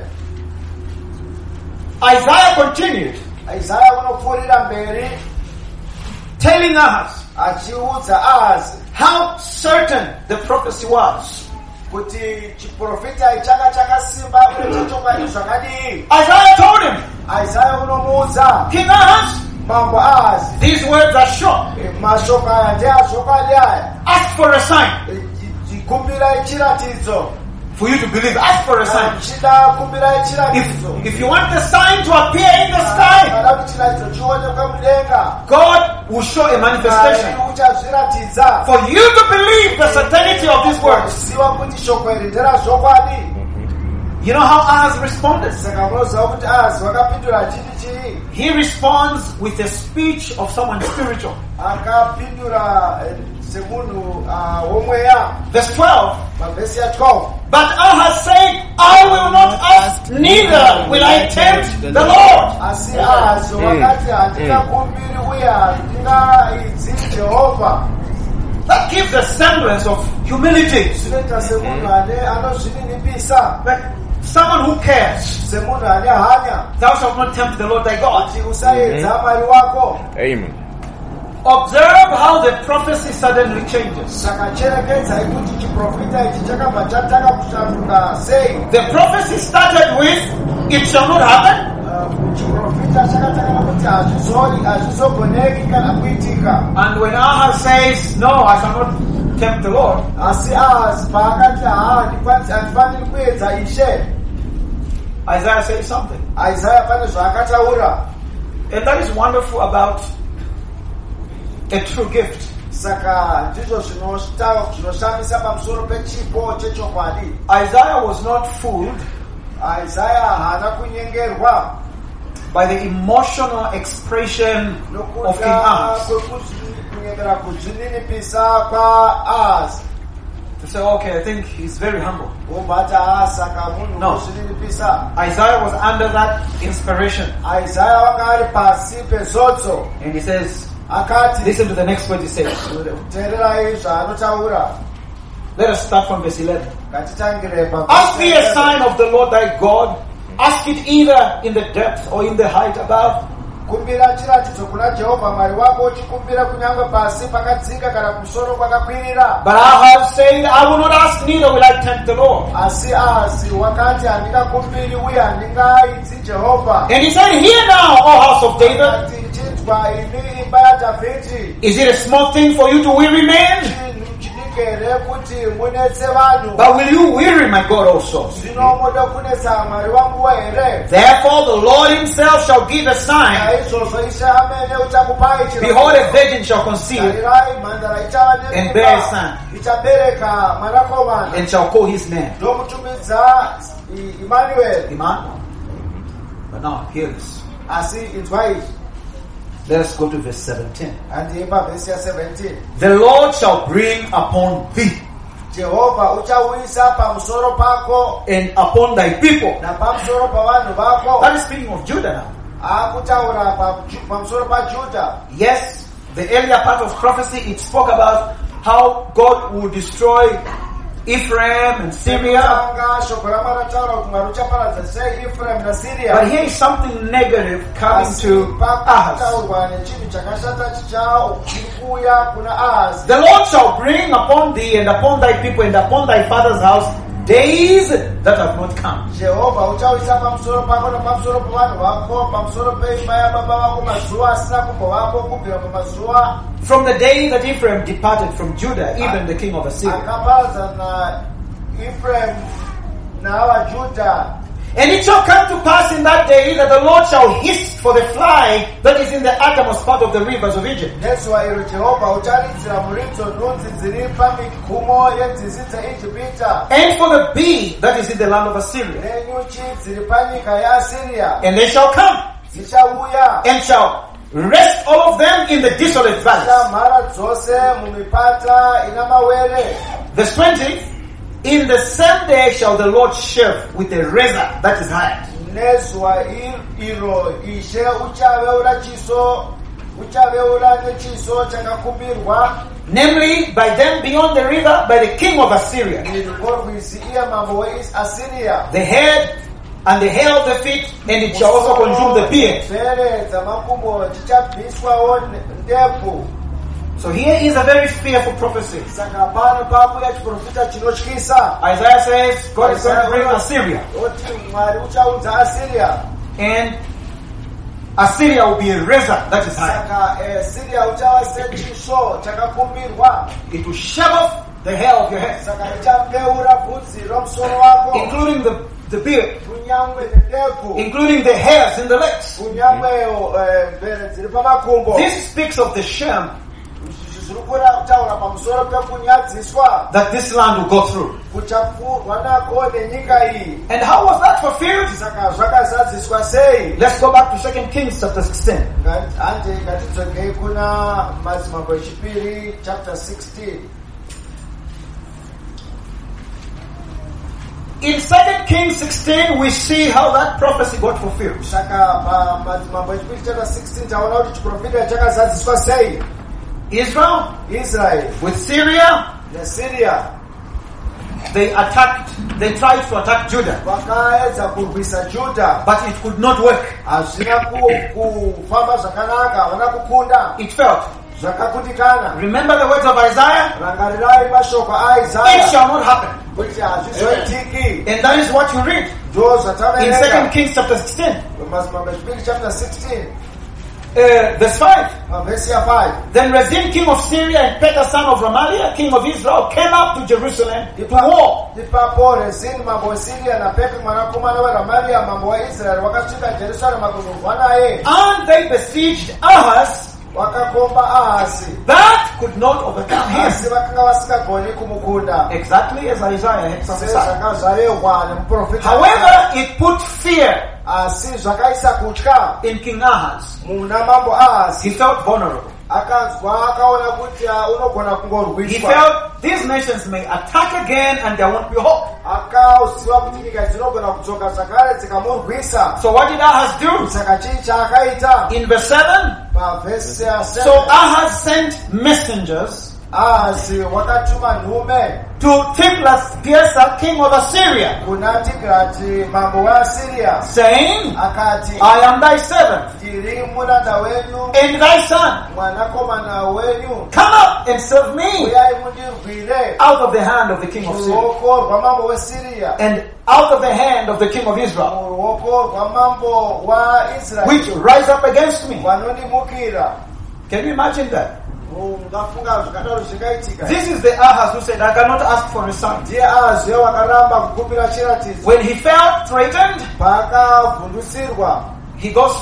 Isaiah continued Isaiah unopfuurira mberi telling Ahaz achiudza Ahazi how certain the prophecy was. kuti chiprofita ichanga chakasimba uye chachokwadi zvakadii. Isaiah told him, Isaiah unomuudza King Ahaz, mambo Ahazi, these words are sure. mashoko aya ndeazvokwadi aya. Ask for a sign. Kumbirai chiratidzo. For you to believe, ask for a sign. Chida kumbirai chiratidzo. If you want the sign to appear in the sky, Kana kuti chiratidzo chionekwe mudenga, God will show a manifestation. Mwari uchazviratidza. For you to believe the certainty of these words. Kuziva kuti shoko iri nderazvokwadi. You know how Ahaz responded? Saka munoziva kuti Ahazi wakapindura chii chii. He responds with a speech of someone spiritual. Akapindura semunhu womweya. Verse 12. Mavhesi ya 12. But Ahaz said, I will not ask, neither will I tempt the Lord. Asi Ahazi wakati handingakumbiri uye handingaidzi Jehovha. That gives a semblance of humility. Zvinoita semunhu anozvininipisa. Like someone who cares. Semunhu ane hanya. Thou shalt not tempt the Lord thy God. Kuti usaedza Mwari wako. Amen. Observe how the prophecy suddenly changes. Saka cherekedzai kuti chiprofita ichi chakabva chatanga kushanduka sei. The prophecy started with, it shall not happen. Chiprofita chakatanga kuti hazvizogoneki kana kuitika. And when Ahaz says, no, I shall not tempt the Lord, Asi Ahazi paakati handifaniri kuedza Ishe, Isaiah says something. Isaiah pane zvaakataura. And that is wonderful about a true gift. Saka ndizvo zvinoshamisa pamusoro pechipo chechokwadi. Isaiah was not fooled Isaiah haana kunyengerwa by the emotional expression of King Ahaz. kunyengera kuzvininipisa kwaAhazi. To say, okay, I think he's very humble. Wobata saka munhu No. kuzvininipisa. Isaiah was under that inspiration. Isaiah wanga ari pasi pezodzo. And he says, Akati listen to the next word he says. teererai zvaanotaura. Let us start from verse 11. Ngatitangire Ask thee a sign of the Lord thy God. Ask it either in the depth or in the height above. kumbira chiratidzo kuna Jehovha Mwari wako uchikumbira kunyangwe pasi pakadzika kana kumusoro kwakakwirira. But Ahaz said, I will not ask, neither will I tempt the Lord. Asi Ahazi wakati handingakumbiri uye handingaidzi Jehovha. And he said, hear now, O house of David. Akati chinzwa ini imba yaDhavhidhi. Is it a small thing for you to weary men? Chinhu chidikere kuti munetse vanhu. But will you weary my God also? Zvino moda kunetsa Mwari wangu here. Therefore the Lord himself shall give a sign. Naizvozvo Ishe amene uchakupai chiratidzo. Behold, a virgin shall conceive Tarirai, mhandara ichava and bear a nemimba. son, Ichabereka mwanakomana. and shall call his name Ndomutumidza Emmanuel. Emmanuel. But now, hear this. Asi inzwa izvi. Let us go to verse 17. Handiimba vhesi ya17. The Lord shall bring upon thee Jehovha uchauyisa pamusoro pako and upon thy people. napamusoro pavanhu vako. That is speaking of Judah now. Akutaura pamusoro paJudha. Yes, the earlier part of prophecy, it spoke about how God would destroy Ephraim and Syria. Kutanga shoko ramarataura kuti Mwari uchaparadza sei Ephraim naSyria. But here is something negative coming to Ahaz. Pakutaurwa nechinhu chakashata chikuuya kuna Ahazi. The Lord shall bring upon thee and upon thy people and upon thy father's house days that have not come. Jehovha uchauyisa pamusoro pako napamusoro pavanhu vako pamusoro peimba yababa vako mazuva asina kumbovapo kubvira pamazuva From the day that Ephraim departed from Judah, even the king of Assyria. akaparadza naEphraim navaJudha. And it shall come to pass in that day that the Lord shall hiss for the fly that is in the uttermost part of the rivers of Egypt. Nezuva iro Jehovha ucharidzira muridzo nhunzi dziri pamigumo yenzizi dzeIjipita And for the bee that is in the land of Assyria. nenyuchi dziri panyika yaAsiria. And they shall come Dzichauya and shall rest all of them in the desolate valleys. dzichamhara dzose mumipata ina mawere. Verse 20. In the same day shall the Lord shave with a razor that is hired. Nezuva iro Ishe uchaveura nechiso chakakumbirwa. Namely, by them beyond the river, by the king of Assyria. Ndirigorwisi iye mambo weAsiria. The head and the hair of the feet, and it shall also consume the beard. Mvere dzamakumbo dzichabviswawo ndebvu. So here is a very fearful prophecy. Saka pano pakuya chiprofita chinotyisa. Isaiah says God is going to bring Assyria, Oti Mwari uchaudza Asiria. and Assyria will be a razor that is hired. Saka Siria uchava sechiso chakakumbirwa. It will shave off the hair of your head, Saka ichapeura bvudzi romusoro wako. including the beard, Kunyangwe nedebvu. including the hairs in the legs. Kunyangweyo mvere dziri pamakumbo. This speaks of the shame Zviri kutaura pamusoro pekunyadziswa that this land will go through. kuchapfurwa nako nenyika iyi. And how was that fulfilled? Saka zvakazadziswa sei? Let's go back to 2 Kings chapter 16. Hanje ngatidzokei kuna madzimambo echipiri chapter 16. In 2 Kings 16, we see how that prophecy got fulfilled. Saka madzimambo echipiri chapter 16 taona kuti chiprofita chakazadziswa sei. Israel Israel with Syria, neSyria they tried to attack Judah, vakaedza kurwisa Judha, but it could not work. hazvina kufamba zvakanaka, havana kukunda, It failed. zvakakutikana. Remember the words of Isaiah? Rangarirai mashoko It aIsaya shall not happen. kuti hazvizoitiki. And that is what you read Ndo in 2 zvataverenga Kings chapter 16, madzimambo echipiri chapter 16 verse 5. vhesi ya5. Then Rezin, king of Syria, and Pekah, son of Remaliah, king of Israel, came up to Jerusalem to war. Ipapo Rezini mambo weSiria na Peka mwanakomana weRamalia mambo waIsraeri wakasvika Jerusalema kundorwa naye. And they besieged Ahaz, Wakakomba Ahazi, that could not overcome him. asi vakanga vasingagoni kumukunda. Exactly as Isaiah had prophesied. Sezvakazvarehwa nemuprofita. However, it put fear Asi zvakaisa kutya in King Ahaz. muna mambo Ahazi. He felt vulnerable. Akanzwa akaona kuti unogona He kungorwiswa. felt these nations may attack again and there won't be hope. Akauziva kuti nyika dzinogona kudzoka zvakare dzikamurwisa. So what did Ahaz do? Saka chii chaakaita? In verse 7, Pavhesi ya so 7. Ahaz sent messengers Ahazi wakatuma nhume to Tiglath-Pileser, king of Assyria, kuna Tigirati mambo wa Asiria, saying, akati I am thy servant ndiri mulanda wenyu and thy son. mwanakomana wenyu, Come up and serve me uyai mundirwire out of the hand of the king of Syria muruoko rwa mambo wa Syria, and out of the hand of the king of Israel, muruoko rwa mambo wa which Israeli rise up against me. vanondimukira. Can you imagine that? Ungafunga zvikadaro zvingaitika. This is the Ahaz who said, I cannot ask for a son. Ndiye Ahazi wakaramba kukumbira chiratidzo. When he felt threatened, Paakavhundusirwa he goes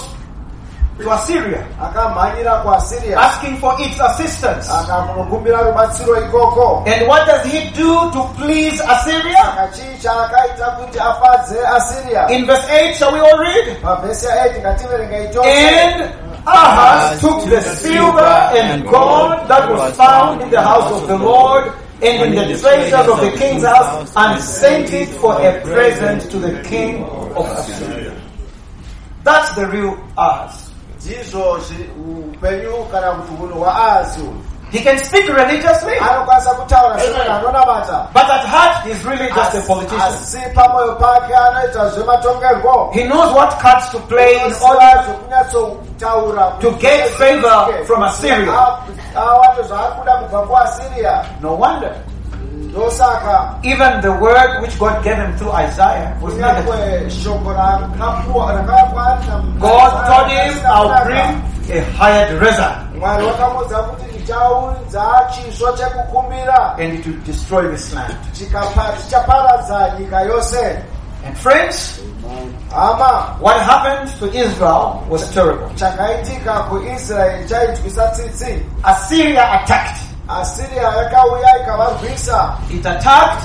to Assyria, akamhanyira kuAsiria asking for its assistance. akakumbira rubatsiro ikoko. And what does he do to please Assyria? Akachii chaakaita kuti afadze Asiria. In verse 8, shall we all read? Pavhesi 8 ngativerenga ichose. And Ahaz took the silver and gold that was found in the house of the Lord and in the treasures of the king's house and sent it for a present to the king of Assyria. That's the real Ahaz. Ndizvo upenyu kana kuti unhu hwaAhazi. He can speak religiously, Anokwanisa kutaura semunhu anonamata. but at heart he's really just a politician. Asi pamwoyo pake anoita zvematongerwo. He knows what cards to play in order Unoziva zvekunatsotaura to get favor from Assyria. Awane zvaari kuda kubva kuAsiria. No wonder. Ndosaka Even the word which God gave him through Isaiah was negative. kunyangwe shoko rakakwana God told him, I'll bring a hired razor Mwari wakamuudza kuti ndichaunza chisvo chekukumbira and it will destroy this land. chichaparadza nyika yose. And friends, Hama, what happened to Israel was terrible. chakaitika kuIsraeri chainzwisa tsitsi. Assyria attacked. Asiria yakauya ikavarwisa. It attacked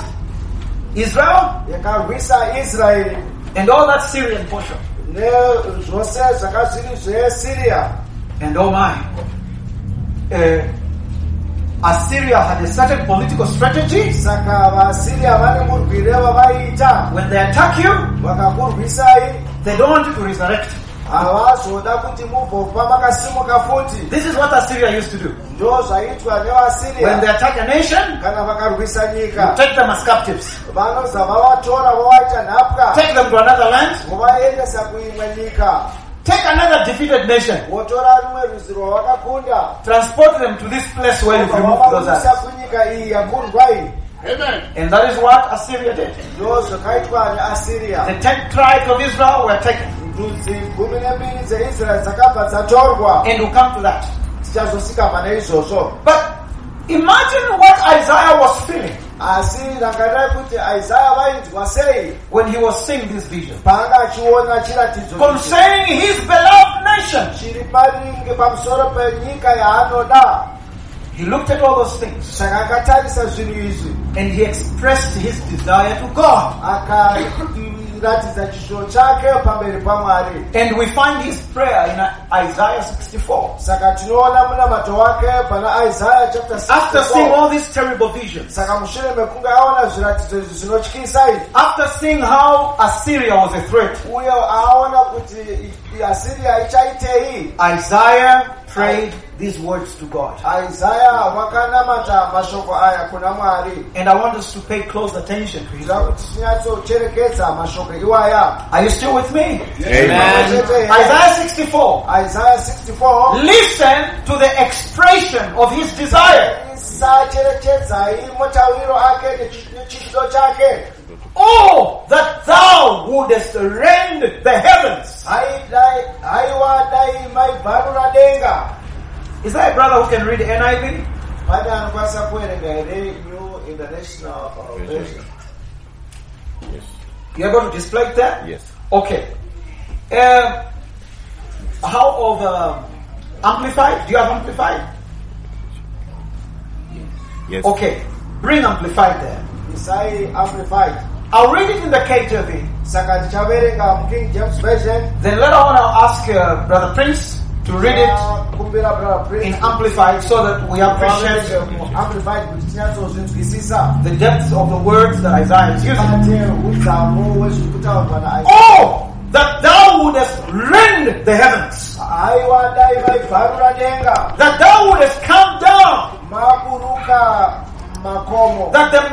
Israel Yakarwisa Israeri and all that Syrian portion. nezvose zvakazviri zveSiria. And oh my, Assyria had a certain political strategy. Saka vaSiria vane murwire vavaiita. When they attack you, Vakakurwisai, they don't want you to resurrect. havazoda kuti mubvopa makasimuka futi. This is what Assyria used to do. Ndo zvaitwa When they nevaSiria. attack a nation, Kana vakarwisa nyika, take them as captives. vanoza vavatora vovaita nhapwa, Take them to another land. vovaendesa kuimwe nyika. Take another defeated nation. Votora rumwe rwizi rwavakakunda, Transport them to this place where you've removed those vavavisa others. kunyika iyi yakundwa iyi. And that is what Assyria did. Ndo zvakaitwa neAsiria. The 10 tribes of Israel were taken. Ndudzi 12 dzeIsraeri dzakabva dzatorwa. And we'll come to that. Tichazosvika pane izvozvo. But imagine what Isaiah was feeling Asi rangarai kuti Isaiah vainzwa sei when he was seeing this vision paanga achiona chiratidzo concerning his beloved nation. chiri paringe pamusoro penyika yaanoda. He looked at all those things Saka akatarisa zvinhu izvi and he expressed his desire to God. akaratidza chishuvo chake pamberi paMwari. And we find his prayer in Isaiah 64. Saka tinoona munamato wake pana Isaiah chapter After seeing 64. all these terrible visions, Saka mushure mekunge aona zviratidzo izvi zvinotyisa izvi, after seeing how Assyria was a threat, uye aona kuti Asiria ichaitei, Isaiah prayed these words to God. Isaiah wakanamata mashoko aya kuna Mwari. And I want us to pay close attention to his Kuda words. kuti tinyatsocherekedza mashoko iwaya. Are you still with me? Amen. Isaiah 64. Isaiah 64. Listen to the expression of his desire. Isacherechedzai matauriro ake nechido chake. Oh, that thou wouldest rend the heavens. Haiwa dai maibharura denga. Is there a brother who can read NIV? Pane anokwanisa kuerenga here New International Version. You are going to display it there? Yes. Okay. How of Amplified? Do you have Amplified? Yes. Okay. Bring Amplified there. Isai Amplified. I'll read it in the KJV. Saka tichaverenga King James Version. Then later on I'll ask Brother Prince to read it Kumbira Brother Prince. in Amplified so that we appreciate Amplified kuti tinyatsozvinzwisisa. the depth of the words that Isaiah is using. Ate udzamu wezvikutaurwa naIsaiah. Oh, that thou wouldest rend the heavens, Haiwa dai maibharura denga. that thou wouldest come down, Maburuka makomo. that the mountains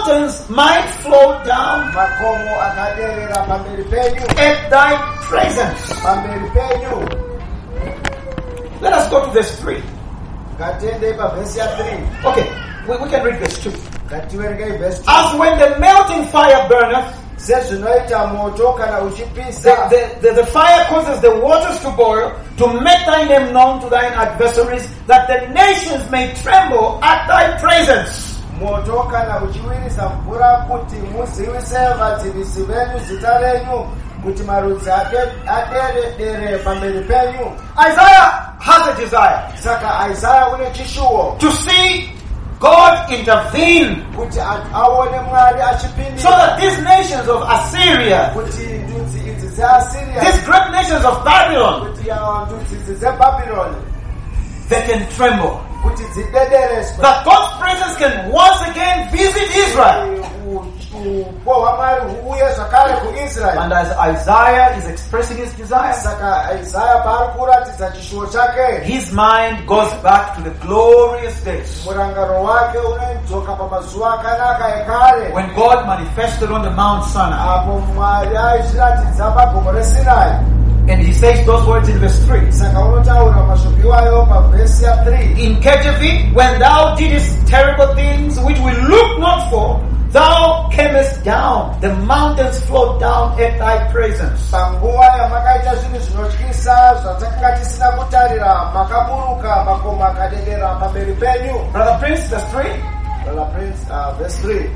mountains might flow down makomo akaderera pamberi penyu at thy presence. pamberi penyu. Let us go to verse 3. Ngatiende pavhesi ya 3. Okay, we can read verse 2. Ngativerenge vhesi 2. As when the melting fire burneth, sezvinoita moto kana uchipisa, the fire causes the waters to boil, to make thy name known to thine adversaries, that the nations may tremble at thy presence. moto kana uchiwirisa mvura kuti muzivise vadzivisi venyu zita renyu, kuti marudzi adere pamberi penyu. Isaiah has a desire Saka Isaiah une chishuwo to see God intervene kuti aone Mwari achipindira, so that these nations of Assyria, kuti ndudzi idzi dzeAsiria, these great nations of Babylon, kuti ndudzi idzi dzeBhabhironi, they can tremble. kuti dzidedereswe, That God's presence can once again visit Israel. upo hwaMwari huuye zvakare kuIsraeri. And as Isaiah is expressing his desire, Saka Isaiah paari kuratidza chishuwo chake, his mind goes back to the glorious days murangaro wake unodzoka pamazuva akanaka ekare, when God manifested on the Mount Sinai. apo Mwari aizviratidza pagomo reSinai. And he says those words in verse 3. Saka unotaura mashoko iwayo pavhesi ya 3. In KJV, when thou didst terrible things which we look not for, thou camest down, the mountains flowed down at thy presence. Panguva yamakaita zvinhu zvinotyisa zvatakanga tisina kutarira, makaburuka, makomo akadedera pamberi penyu. Brother Prince, verse 3. Brother Prince, verse 3.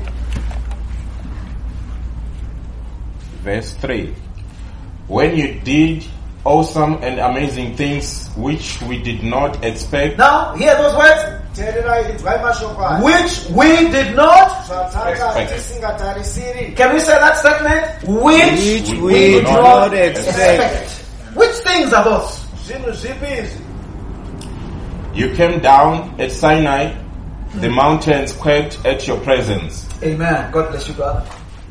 Verse 3. When you did awesome and amazing things which we did not expect, Now, hear those words. Teererai, inzwai mashoko aya. Which we did not. Zvatanga tisingatarisiri. Can we say that statement? Which we did not expect. Which things are those? Zvinhu zvipi izvi? you came down at Sinai, the mountains quaked at your presence. Amen. God bless you, brother.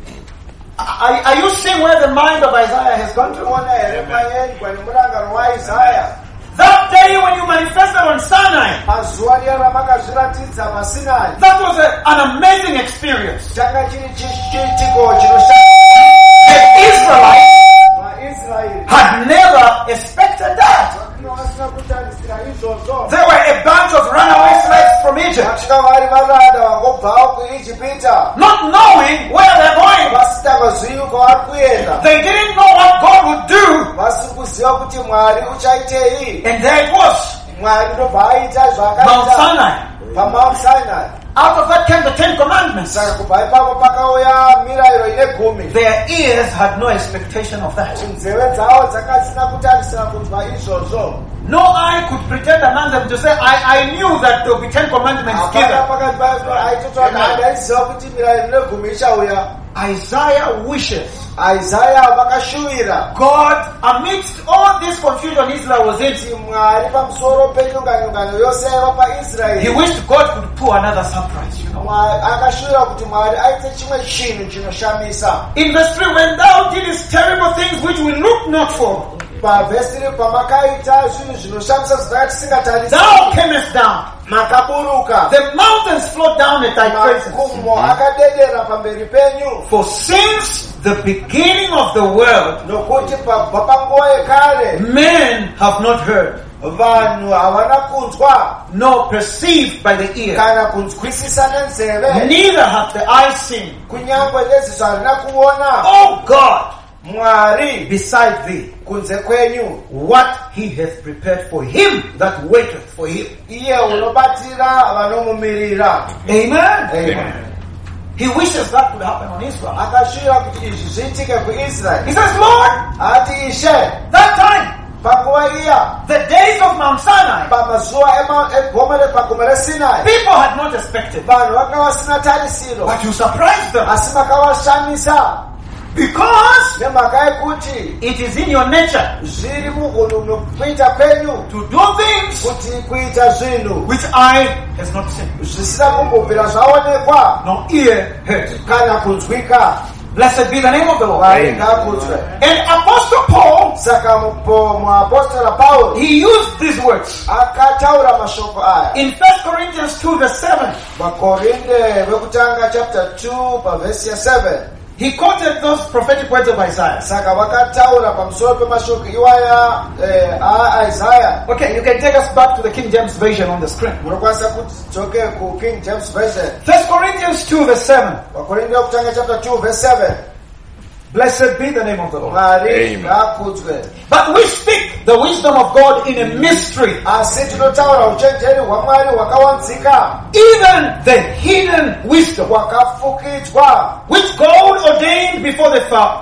Are you seeing where the mind of Isaiah has gone to? Unoona here paendwa nemurangaro waIsaiah. That day when you manifested on Sinai, Pazuva riya ramakazviratidza paSinai, that was an amazing experience. changa chiri chiitiko chinoshamisa. The Israelites VaIsraeri had never expected that. vasina kutarisira izvozvo. They were a bunch of runaway slaves from Egypt, Vakanga vari varanda vangobvawo kuIjipita, not knowing where they're going. vasingavazivi kwavari kuenda, They didn't know what God would do. vasiri kuziva kuti Mwari uchaitei. And there it was, Mwari ndobva aita Mount zvaakaita Sinai. paMount Sinai. Out of that came the 10 Commandments. Saka kubva ipapo pakauya mirayiro ine 10. Their ears had no expectation of that. Nzeve dzavo dzakasina kutarisira kunzwa izvozvo. No eye could pretend among them to say, I knew that there would be 10 Commandments Hapana given. pakati pavo aitotsvaka andaiziva kuti mirayiro ine 10 ichauya. Isaiah wishes Isaiah vakashuvira God, amidst all this confusion Israel was in, kuti Mwari pamusoro penyunganyungano yose yaiva he paIsraeri, wished God could pour another surprise, you know. akashuvira kuti Mwari aite chimwe chinhu chinoshamisa. In verse 3, when thou didst terrible things which we looked not for, Pavhesi iri pamakaita zvinhu zvinoshamisa zvatakanga tisingatarisi, thou camest down. makaburuka, The mountains flowed down at thy presence. makomo akadedera pamberi penyu. For since the beginning of the world, Nokuti pabva panguva yekare men have not heard, vanhu havana kunzwa nor perceived by the ear, kana kunzwisisa nenzeve, neither have the eye seen. kunyangwe neziso harina kuona. O God, Mwari beside thee, kunze kwenyu, what he has prepared for him that waiteth for him. iye unobatira vanomumirira. Amen. Amen. He wishes that could happen on Israel. Akashuvira kuti izvi zviitike He kuIsraeri. says, Lord, Ati Ishe, that time, panguva iya, the days of Mount Sinai, pamazuva pagomo reSinai, people had not expected, vanhu vakanga vasina tarisiro, but you surprised them asi makavashamisa because nemhaka yekuti it is in your nature zviri mukuita kwenyu to do things kuti kuita zvinhu which eye has not seen, zvisina kumbobvira zvaonekwa nor ear heard. kana kunzwika. Blessed be the name of the Lord. Mwari ngakudzwe. And Apostle Paul, Saka muapostola Paulo he used these words akataura mashoko aya. in 1 Corinthians 2 verse 7. Makorinde vekutanga chapter 2 pa verse ya 7. He quoted those prophetic words of Isaiah. Saka vakataura pamusoro pemashoko iwaya a Isaiah. Okay, you can take us back to the King James Version on the screen. Munokwanisa kuti tidzoke ku King James Version. 1 Corinthians 2 verse 7. Makorinde vekutanga chapter 2 verse 7. Blessed be the name of the Lord. Mwari ngakudzwe. But we speak the wisdom of God in a mystery, Asi tinotaura uchenjeri hwaMwari hwakawanzika, even the hidden wisdom, hwakafukidzwa, which God ordained before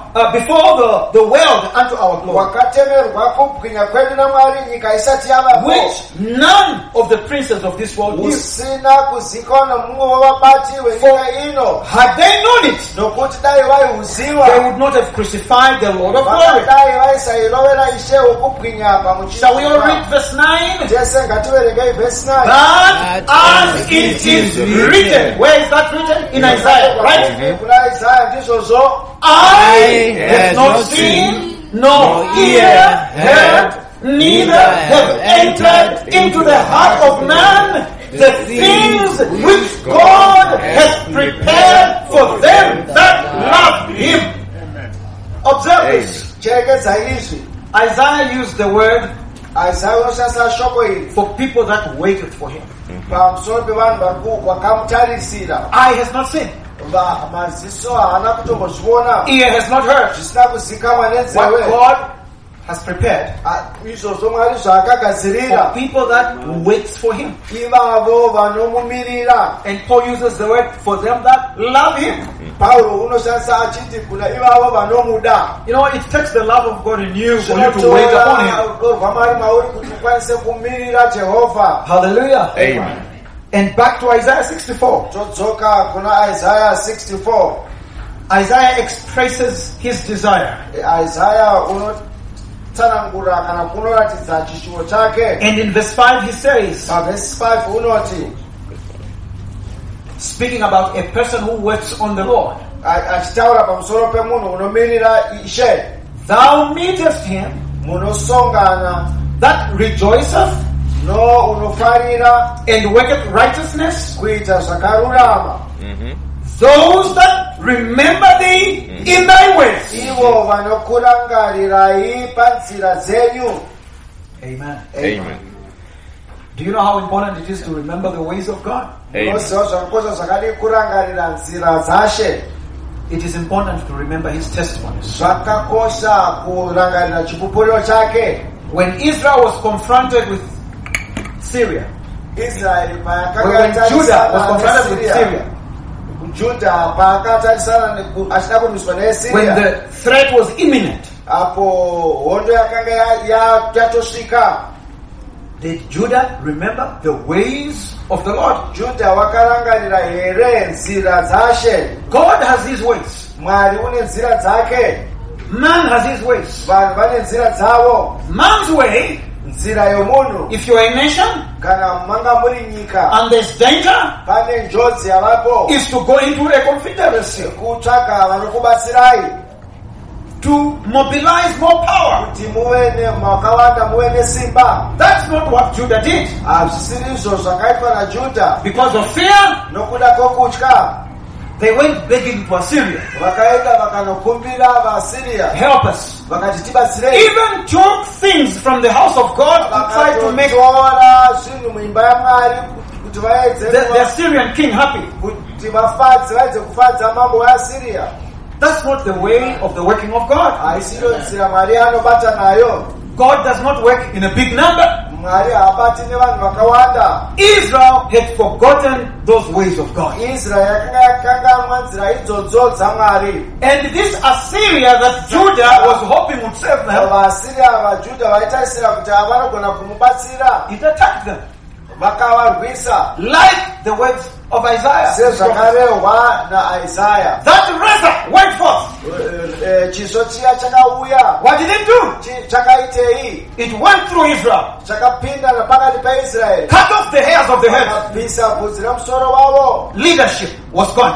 the world unto our glory, hwakatemerwa kubwinya kwedu naMwari nyika isati yavapo, which none of the princes of this world knew. usina kuzikanwa mumwe wavabati wenyika ino. Had they known it, Nokuti dai they vaiuziva, would not have crucified the Lord of glory. vakadai vaisairovera Ishe wokubwinya Shall we all read pamuchina. verse 9? Tese ngativerengai verse 9. But as it is written, where is that written? In Isaiah, right? Kuna Isaiah ndizvozvo. Eye has not seen, nor ear heard, neither have entered into the heart of man the things which God has prepared for them that love Him. Observe this. Cherekedza izvi. Isaiah used the word Isaiah unoshandisa shoko iri for people that waited for Him. pamusoro pevanhu vakamutarisira. Eye has not seen, Maziso haana kutombozviona, ear has not heard zvisina kuzikamwa what nenzeve. God has prepared Izvozvo Mwari for zvaakagadzirira people that waits for Him. ivavo vanomumirira. And Paul uses the word for them that love Him. Paulo unoshandisa achiti kuna ivavo vanomuda. You know, it takes the love of God in you for you to wait upon Him. Zvinotora rwaMwari mauri kuti ukwanise kumirira Jehovha. Hallelujah. Amen. And back to Isaiah 64. Todzoka kuna Isaiah 64. Isaiah expresses his desire. Isaiah unotsanangura kana kunoratidza chishuvo chake. And in verse 5 he says, Verse 5 unoti, speaking about a person who waits on the Lord, achitaura pamusoro pemunhu unomirira Ishe, thou meetest him munosongana that rejoiceth no unofarira and worketh righteousness, kuita zvakarurama, those that remember thee in thy ways. ivo vanokurangarirai panzira dzenyu. Amen. Amen. Do you know how important it is to remember the ways of God? Amen. Unoziva zvakakosha zvakadi kurangarira nzira dzaShe. It is important to remember his testimonies. Zvakakosha kurangarira chipupuriro chake. When Israel was confronted with Syria, Israeri when Judah was confronted with Syria, Judah paakatarisana achida kurwiswa when neSyria, the threat was imminent, apo hondo yakanga yatosvika, did Judah remember the ways of the Lord? Judah wakarangarira here nzira dzaShe. God has his ways. Mwari une nzira dzake, Man has his ways. vanhu vane nzira dzavo. Man's way, Nzira yomunhu, if you're a nation kana manga muri nyika and there's danger, pane njodzi yavapo, is to go into a confederacy, kutsvaka vanokubatsirai to mobilize more power. kuti muve makawanda, muve nesimba. That's not what Judah did. Hazvisiri izvo zvakaitwa naJudha. Because of fear, Nokuda kwokutya, they went begging to Assyria. vakaenda vakanokumbira vaSiria, Help us. vakati tibatsirei. Even took things from the house of God to try to make vakatotora zvinhu muimba yaMwari kuti vaedze the Assyrian king happy. kuti vafadze, vaedze kufadza mambo weAsiria. That's not the way of the working of God. Haisiyo nzira Mwari anobata nayo. God does not work in a big number. Mwari haabati nevanhu vakawanda. Israel had forgotten those ways of God. Israeri yakanga yakanganwa nzira idzodzo dzaMwari. And this Assyria that Judah was hoping would save them, VaAsiria vaJudha vaitarisira kuti vanogona kumubatsira, it attacked them. vakavarwisa Like the words of Isaiah. sezvakarehwa naIsaiah. That razor went forth. Chiso chiya chakauya, What did it do? chakaitei? It went through Israel. Chakapinda napakati paIsraeri, Cut off the hairs of the head. chakabvisa bvudzi remusoro wavo. Leadership was gone.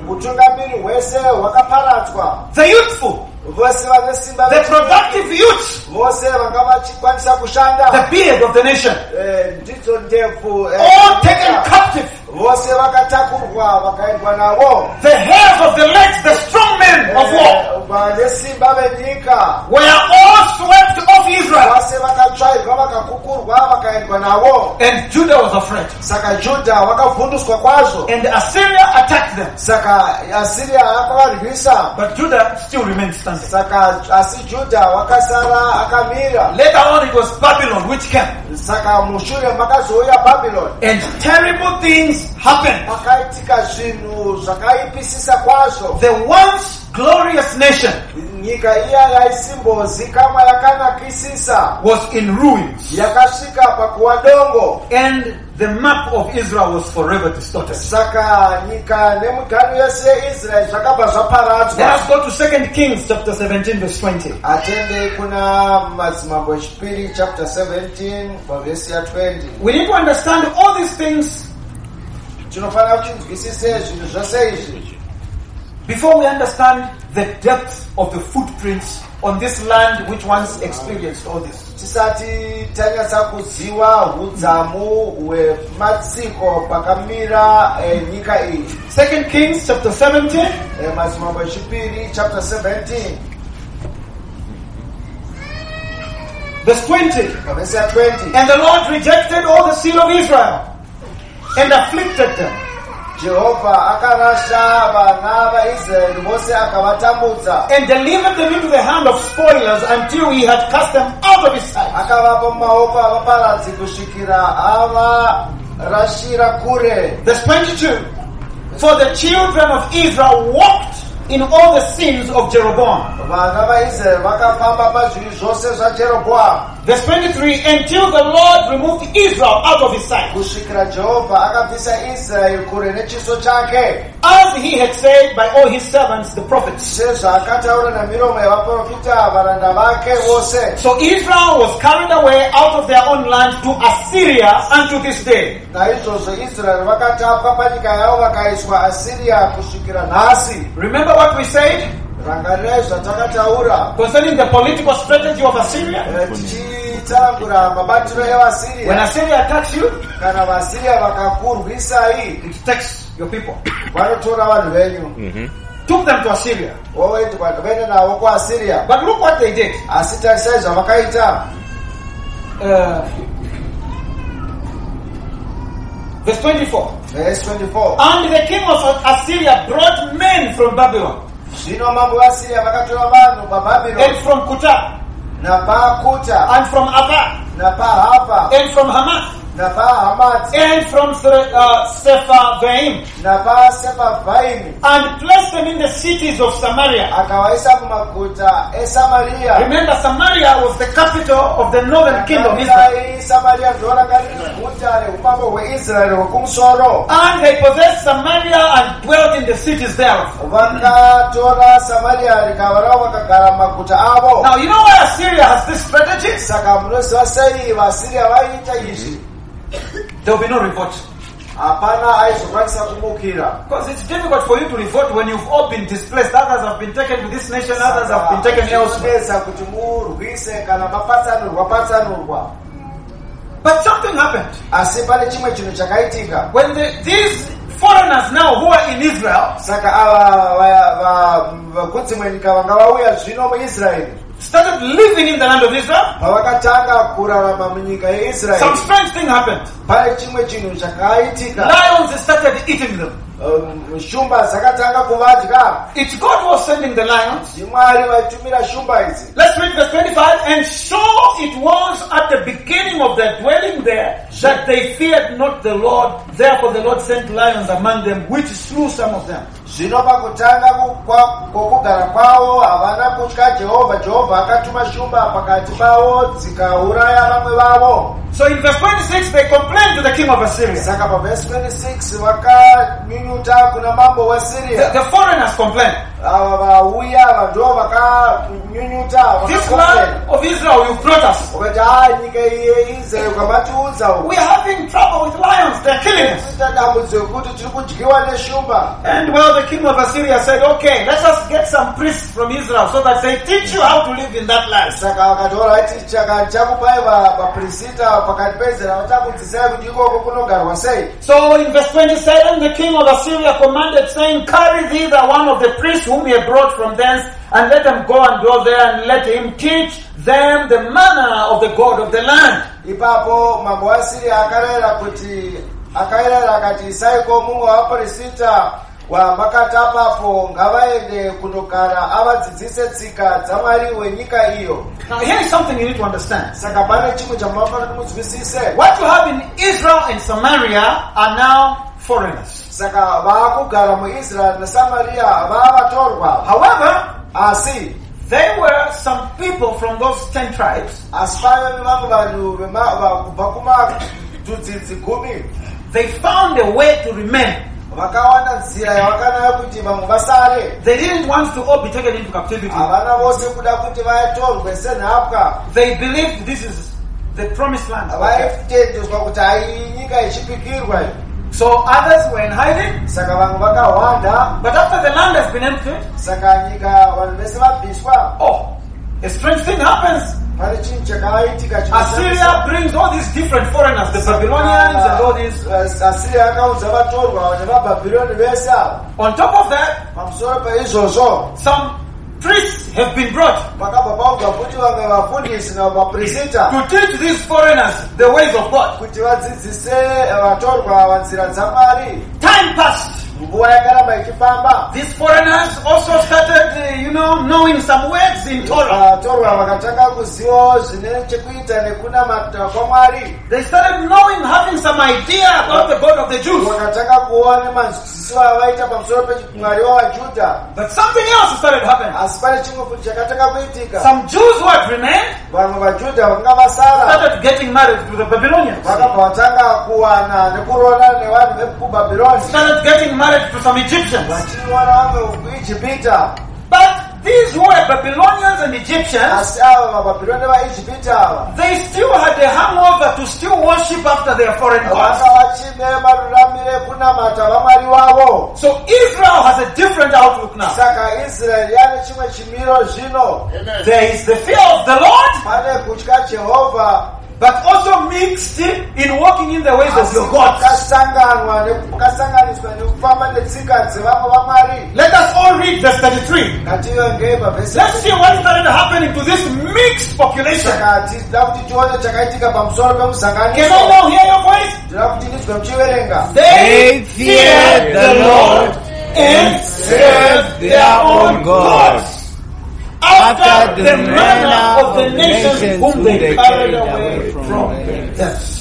utungamiri hwese hwakaparadzwa. The youthful, Vose vane simba, the productive youth, vose vanga vachikwanisa kushanda, the beard of the nation, ndidzo ndebvu, all taken captive. vose vakatakurwa vakaendwa navo. The hairs of the legs, the strong men of war, Vane simba venyika were all swept off Israel. vose vakatsvairwa vakakukurwa vakaendwa navo. And Judah was afraid. Saka Judha vakavhunduswa kwazvo. And Assyria attacked them. Saka Assyria akavarwisa. But Judah still remained standing. Saka asi Judha vakasara akamira. Later on it was Babylon which came. Saka mushure makazouya Babylon. And terrible things happened. Pakaitika zvinhu zvakaipisisa kwazvo. The once glorious nation Nyika iya yaisimbozikamwa yakanakisisa was in ruins. yakasvika pakuwa dongo. And the map of Israel was forever distorted. Saka nyika nemigano yose yeIsraeri zvakabva Let zvaparadzwa. us go to 2 Kings chapter 17 verse 20. Atende kuna madzimambo echipiri chapter 17 pavhesi ya 20. We need to understand all these things Tinofanira kuchinzwisise zvinhu zvose izvi before we understand the depth of the footprints on this land which once experienced all this. tisati tanyatsa kuziva udzamu hwematsiko pakamira nyika iyi. 2 Kings chapter 17 Madzimambo echipiri chapter 17 verse 20. pavhesi ya 20. And the Lord rejected all the seed of Israel and afflicted them. Jehovha akarasha vana vaIsraeri vose akavatambudza. And delivered them into the hand of spoilers until he had cast them out of his sight. Akavapa mumaoko avaparadzi kusvikira avarashira kure. Verse 22. For the children of Israel walked in all the sins of Jeroboam. Vana vaIsraeri vakafamba pazvivi zvose zvaJerobhoamu. Verse 23. Until the Lord removed Israel out of his sight, Kusvikira Jehovha akabvisa Israeri kure nechiso chake. as he had said by all his servants the prophets. Sezvaakataura nemiromo yavaprofita varanda vake vose. So Israel was carried away out of their own land to Assyria unto this day. Naizvozvo Israeri vakatapwa panyika yavo vakaiswa Assyria kusvikira nhasi. Remember what we said Rangarirai zvatakataura concerning the political strategy of Assyria? tichitambura mabatiro When evaSiria. Assyria attacks you, Kana vaSiria vakakurwisai, it takes your people. vanotora vanhu venyu Took them to Assyria. voende navo kuAsiria. But look what they did. Asi tarisai zvavakaita. Verse 24. Verse 24. And the king of Assyria brought men from Babylon Zvino mambo vaSiria vakatora vanhu and paBhabhironi from Kuta napaKuta and from Ava napaHava and from Hamath napaHamati and from Sepharvaim, napaSefarvaimi, and placed them in the cities of Samaria. akavaisa mumaguta eSamaria. Remember, Samaria was the capital of the northern kingdom, Israel. Samaria ndoranga riri guta reumambo hweIsraeri hwekumusoro. And they possessed Samaria and dwelt in the cities thereof. Vakatora Samaria rikava ravo vakagara mumaguta avo. Now, you know why Assyria has this strategy? Saka munoziva sei vaSiria vaiita izvi? There will be no revolt. Hapana aizokwanisa kumukira. Because it's difficult for you to revolt when you've all been displaced. Others have been taken to this nation, others have been taken elsewhere. Saka kuti murwise kana mapatsanurwa. But something happened. Asi pane chimwe chinhu chakaitika. When these foreigners now who are in Israel Saka ava vekudzimwe nyika vanga vauya zvino muIsraeri started living in the land of Israel, pavakatanga kurarama munyika some yeIsraeri, strange thing happened. pane chimwe chinhu chakaitika. Lions started eating them. Shumba dzakatanga kuvadya. It's God who was sending the lions. Mwari vaitumira shumba idzi. Let's read verse 25. And so it was at the beginning of their dwelling there that they feared not the Lord. Therefore the Lord sent lions among them, which slew some of them. Zvino pakutanga kwokugara kwavo havana kutya Jehovha. Jehovha akatuma shumba pakati pavo dzikauraya vamwe vavo. So in verse 26 they complained to the king of Assyria. Saka pavhesi 26 vakanyunyuta kuna mambo The weSiria. foreigners complained. ava vauya vanhu vakanyunyuta This land of Israel you've brought us. vakati nyika yeIsrael kwamatiudza We are having trouble with lions. They're killing us. ita dambudziko kuti tiri kudyiwa neshumba. And well, the king of Assyria said, okay, let us get some priests from Israel so that they teach you how to live in that land. Saka vakati alright, chakupai vaprista pakati peIsrael vatakudzidzisai kuti ikoko kunogarwa sei. So in verse 27, the king of Assyria commanded, saying, carry thither one of the priests whom he had brought from thence, and let them go and dwell there, and let him teach them the manner of the God of the land. Ipapo mambo wa Asiria akairera akati isaiko mumwe wavaprista wamakatapapo ngavaende kunogara avadzidzise tsika dzamwari wenyika iyo. Now here is something you need to understand. Saka pane chimwe chamunofanira kuti munzwisise. What you have in Israel and Samaria are now foreigners. Saka vaakugara muIsrael neSamaria vavatorwa. However, Asi there were some people from those 10 tribes. asi paive nevamwe vanhu kubva kumadudzi gumi They found a way to remain. vakawana nzira yavakanaya kuti vamwe vasare. They didn't want to all be taken into captivity. havana vose kuda kuti vatorwe senhapwa. They believed this is the promised land. vaitendeswa kuti hai nyika ichipikirwa. So others were in hiding. Saka vanhu vakahwanda. But after the land has been emptied, Saka nyika vanhu vese vabviswa. oh, a strange thing happens. Pane chinhu chakaitika. Assyria brings all these different foreigners, the Babylonians and all these. Assyria akaudza vatorwa nevabhabhironi vese ava. On top of that, pamusoro paizvozvo some priests have been brought pakabva paubva futi vamwe vafundisi navaprista to teach these foreigners the ways of God. kuti vadzidzise vatorwa vanzira dzamwari. Time passed. Nguva yakaramba ichifamba. These foreigners also started, knowing some words in Torah. Vatorwa vakatanga kuzivawo zvine chekuita nekunamata kwaMwari. They started knowing, having some idea about the God of the Jews. Vakatanga kuona manzwisisiso avaita pamusoro pemwari wavaJudha. But something else started happening. Asi pane chimwe futi chakatanga kuitika. Some Jews who had remained vamwe vaJudha vanga vasara started getting married to the Babylonians. vakabva vatanga kuwana nekurona nevanhu vekubhabhironi. Started getting married to some Egyptians. vachiwana vamwe kuIjipita. But these who were Babylonians and Egyptians, asi ava vabhabhironi nevaIjipita ava they still had a hangover to still worship after their foreign gods. vanga vachine maruramire kunamata vamwari vavo. So Israel has a different outlook now. Saka Israeli yane chimwe chimiro zvino. There is the fear of the Lord, Pane kutya Jehovha, but also mixed in walking in the ways of your gods. kasanganiswa nekufamba netsika dzevamwe vamwari. Let us all read verse 33. Ngativerengei pavhesi. Let's see what started happening to this mixed population. Saka tinoda kuti tione chakaitika pamusoro Can I pemusanganiso. now hear your voice? Tinoda kuti ndinzwe muchiverenga. They feared the Lord and served their own gods, after the manner of the nations whom they carried away from them. Yes.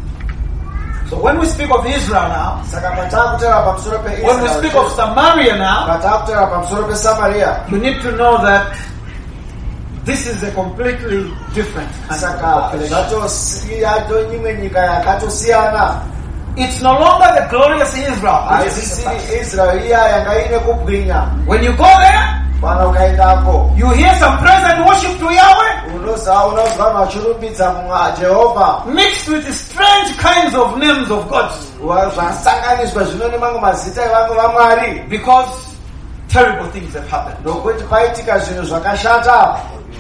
So when we speak of Israel now, Saka patakutera pamusoro when we speak of Samaria now, patakutera pamusoro peSamaria. you need to know that this is a completely different kind of Saka population. zvatosiya imwe nyika yakatosiyana. It's no longer the glorious Israel. Haisisiri Israel iya yanga ine kubwinya. When you go there, Kana ukaendako you hear some praise and worship to Yahweh, unozwa vanhu vachirumbidza Jehovha. mixed with strange kinds of names of gods, Zvasanganiswa zvino nemamwe mazita evamwe vamwari. because terrible things have happened. Nokuti paitika zvinhu zvakashata.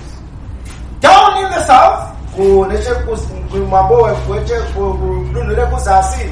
Down in the south, Nechekumabowe kudunhu rekuzasi.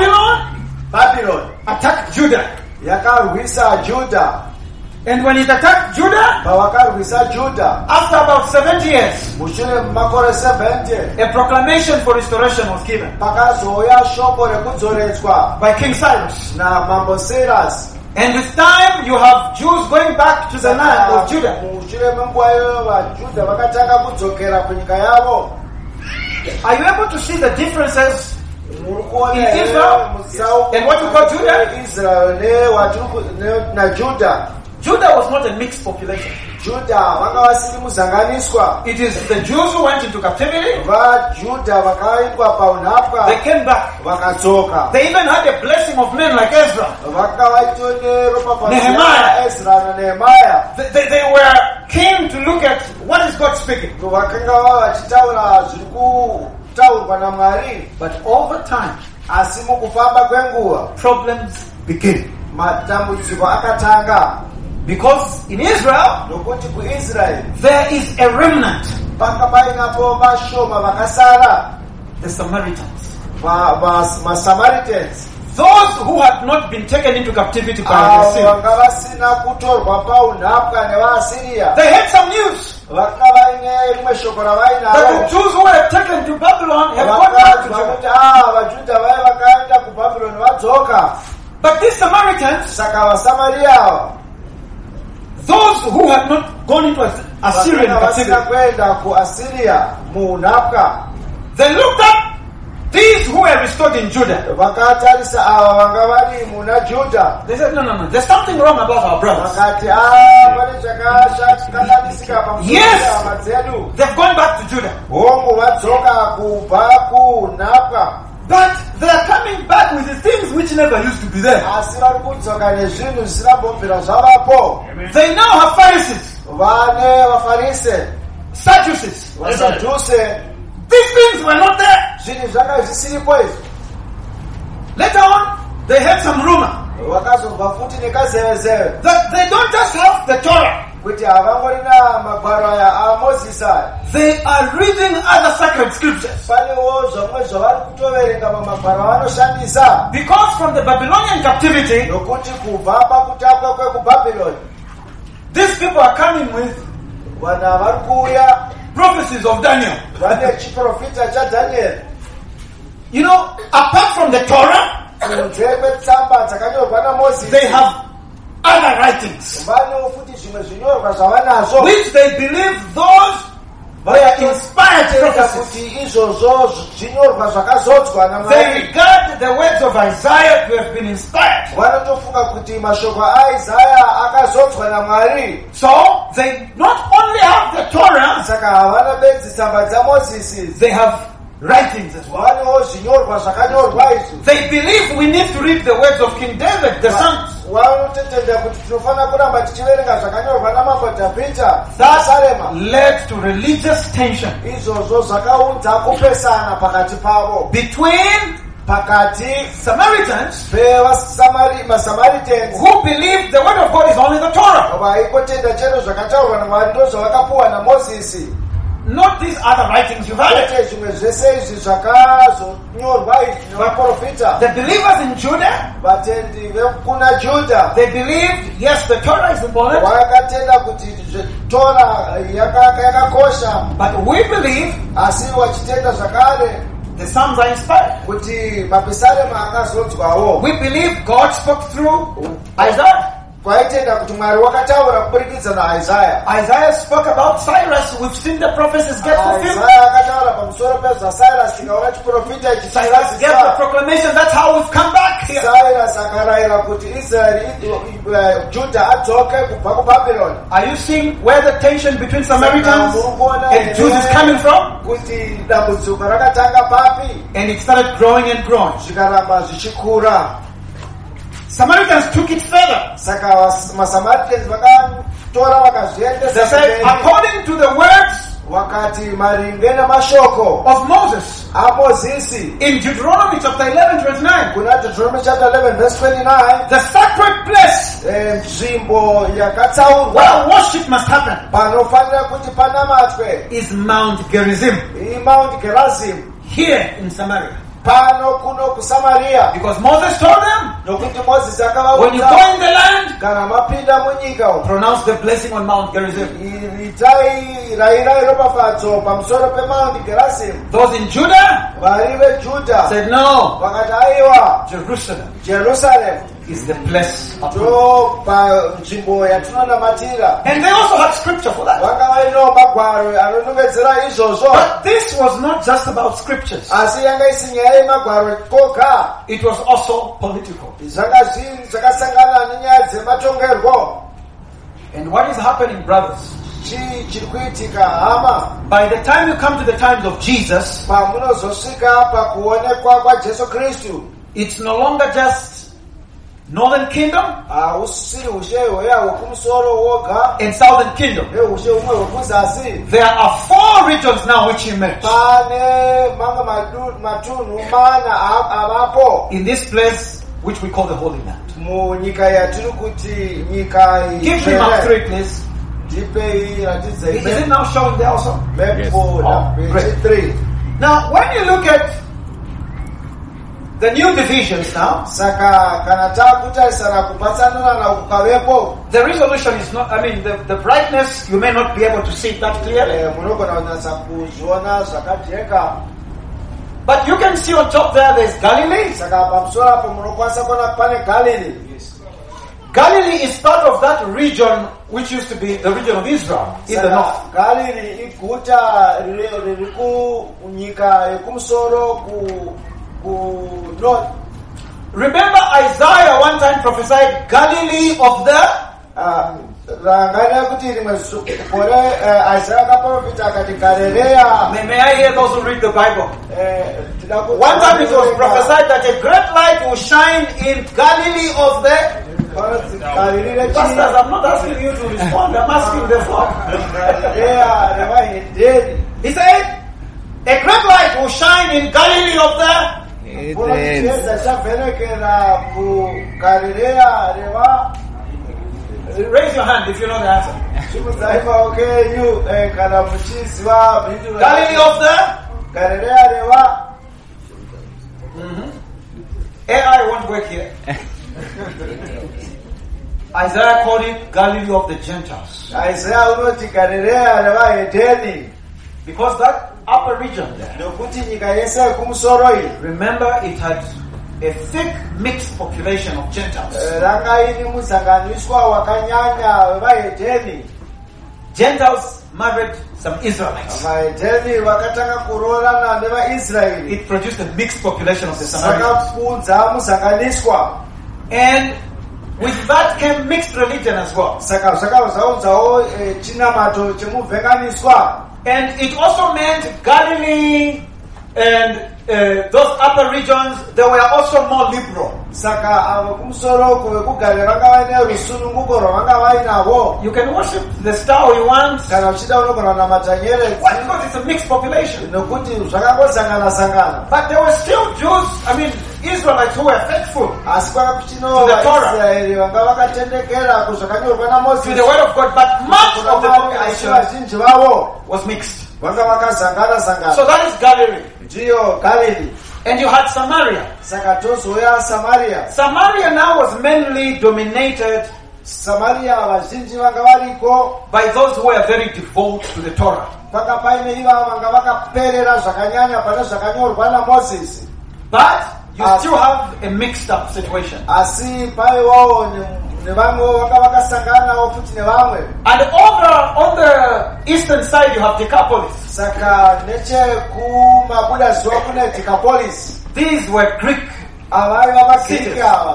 Babylon attacked Judah. Yakarwisa Judha. And when it attacked Judah, Pavakarwisa Judha. after about 70 years, Mushure makore 70. a proclamation for restoration was given Pakazouya shoko rekudzoredzwa by King Cyrus. naMambo Cyrus. And with time, you have Jews going back to the land of Judah. Mushure menguva iyoyo vaJudha vakatanga kudzokera kunyika yavo. Are you able to see the differences Muri kuona in here Israel mutsauko and what you call Judah? Israel naJudha. Judah was not a mixed population. Juda vanga vasiri muzanganiswa. It is the Jews who went into captivity. VaJudha vakaitwa paunhapwa. They came back. Vakadzoka. They even had a blessing of men like Ezra. Vakavaitwa ropa Nehemiah. Ezra na Nehemiah. They were keen to look at what is God speaking. Vakanga vachitaura zviri kutaurwa naMwari. But over time, asi mukufamba kwenguva problems begin. matambudziko akatanga. Because in Israel, Nokuti kuIsrael there is a remnant, panga painapo vashoma vakasara, the Samaritans. maSamaritans, Those who had not been taken into captivity by the avo Assyrians. vanga vasina kutorwa paunhapwa nevaAsiria. They had some news Vakanga vaine rimwe shoko that the ravainaro. Jews who were taken to Babylon have gone back to Vakati Judah. vaJudha vaya vakaenda kuBhabhironi vadzoka. But these Samaritans, Saka vaSamaria ava those who had not gone into Assyrian vakanga vasina captivity, kuenda kuAsiria muunhapwa, they looked up these who were restored in Judah. vakatarisa ava vanga vari muna Judha. They said, no, there's something wrong about our brothers. Vakati pane chakakanganisika pamusoro Yes. pehama dzedu. They've gone back to Judah. Hongu vadzoka kubva kunhapwa, But they are coming back with the things which never used to be there. asi vari kudzoka nezvinhu zvisina kumbobvira zvavapo. They now have Pharisees, Vane vaFarise, Sadducees. vaSadhuse, These things were not there. zvinhu zvanga zvisiripo izvi. Later on, they had some rumor Vakazobva futi nekazevezeve that they don't just have the Torah. kuti havangorina magwaro aya aMozisi aya. They are reading other sacred scriptures. Panewo zvamwe zvavari kutoverenga mumagwaro avanoshandisa. Because from the Babylonian captivity, Nokuti kubva pakutapwa kwekuBhabhironi, these people are coming with vanhu vari kuuya prophecies of Daniel. vane chiprofita chaDhanieri. You know, apart from the Torah, Kunze kwetsamba dzakanyorwa naMozisi, they have other writings vanewo futi zvimwe zvinyorwa zvavanazvo, which they believe those were inspired Vatenda prophecies. kuti izvozvo zvinyorwa zvakazodzwa They naMwari. regard the words of Isaiah to have been inspired. Vanotofunga kuti mashoko aIsaya akazodzwa naMwari. So, they not only have the Torah, Saka havana bedzi tsamba dzaMozisi, they have writings as well. vanewo zvinyorwa zvakanyorwa izvi. They believe we need to read the words of King David, the Psalms. Vanototenda kuti tinofanira kuramba tichiverenga zvakanyorwa namambo Dhavhidha That muSarema. led to religious tension Izvozvo zvakaunza kupesana pakati pavo, between pakati Samaritans pevaSamaritans who believe the word of God is only the Torah, vaikotenda chero zvakataurwa naMwari ndo zvavakapuwa naMozisi, not these other writings you've heard. kwete zvimwe zvese izvi zvakazonyorwa izvi nevaprofita. The believers in Judah, Vatendi vekuna Judha they believed, yes, the Torah is important, vakatenda kuti Tora yakakosha, but we believe asi vachitenda zvakare the Psalms are inspired. kuti mapisarema akazodzwawo. We believe God spoke through Isaiah. Kwaitenda kuti Mwari wakataura kuburikidza naIsaya. Isaiah spoke about Cyrus. We've seen the prophecies get fulfilled. Isaya akataura pamusoro pezvaCyrus, tikaona chiprofita ichi Cyrus gave the proclamation, that's how we've come back here. Cyrus akarayira kuti Israeri, Judha adzoke kubva kuBhabhironi. Are you seeing where the tension between Samaritans and Jews is coming from? Kuti dambudziko rakatanga papi And it started growing and growing. zvikaramba zvichikura. Samaritans took it further. Saka maSamaritans vakatora They vakazviendesa said, mberi. according to the words Vakati maringe namashoko of Moses aMozisi in Deuteronomy chapter 11 verse 9, kuna Deuteronomy chapter 11 verse 29, the sacred place nzvimbo yakatsaurwa where worship must happen panofanira kuti panamatwe is Mount Gerizim, iMount Gerizim, here in Samaria. pano kuno kuSamaria. Because Moses told them, Nokuti Mozisi when you go akavaudza in the land, kana mapinda munyika umu, pronounce the blessing on Mount Gerizim. itai rayirai ropafadzo pamusoro peMount Gerizim. Those in Judah Vari veJudha said, no, vakati aiwa, Jerusalem Jerusalem is the place of God. ndo panzvimbo yatinonamatira. And they also had scripture for that. Vanga vaino magwaro anonongedzera izvozvo. But this was not just about scriptures. Asi yanga isi nyaya yemagwaro koga, It was also political. zvakasangana nenyaya dzematongerwo. And what is happening, brothers? chiri kuitika hama. By the time you come to the times of Jesus, Pamunozosvika pakuonekwa kwa Jesu Kristu, it's no longer just Northern Kingdom usiri ushe hoya wokumusoro woga and Southern Kingdom. ushe umwe wokuzasi. There are 4 regions now which emerge. Pane manga matunu mana abapo In this place which we call the Holy Land. mu nyika yatiri kuti nyika Give me Mark 3, please. Dipei ratidza Is it now showing there also? Mepo na Oh, page 3. Now, when you look at the new divisions now, Saka kana takutarisana kupatsanana na kukavepo, the resolution is not, the brightness, you may not be able to see it that clearly. munogona kunyatsa kuzviona zvakajeka. But you can see on top there's Galilee. Saka pamusoro apo munokwanisa kuona pane Galilee. Galilee is part of that region which used to be the region of Israel in the north. Saka Galilee iguta riri kunyika yekumusoro ku north. Remember Isaiah one time prophesied Galilee of the... Rangana kuti rimwe kore Isaiah akaprofita akati Galileya. May I hear those who read the Bible? One time it was prophesied that a great light will shine in Galilee of the... Pastors, I'm not asking you to respond, I'm asking the flock. He said, a great light will shine in Galilee of the... Raise your hand if you know the answer. Galilee of the... AI won't work here. Isaiah called it Galilee of the Gentiles. Because that upper region there, remember it had a thick mixed population of Gentiles. Gentiles married some Israelites. It produced a mixed population of the Samaritans. And with that came mixed religion as well. And it also meant Galilee and those upper regions, they were also more liberal. You can worship the star you want. Why? Because it's a mixed population. But there were still Jews, Israelites who were faithful to the Torah, to the word of God, but much of the population was mixed. So that is Galilee. And you had Samaria. Samaria now was mainly dominated by those who were very devout to the Torah. But you still have a mixed up situation. And over on the eastern side you have Decapolis. These were Greek cities.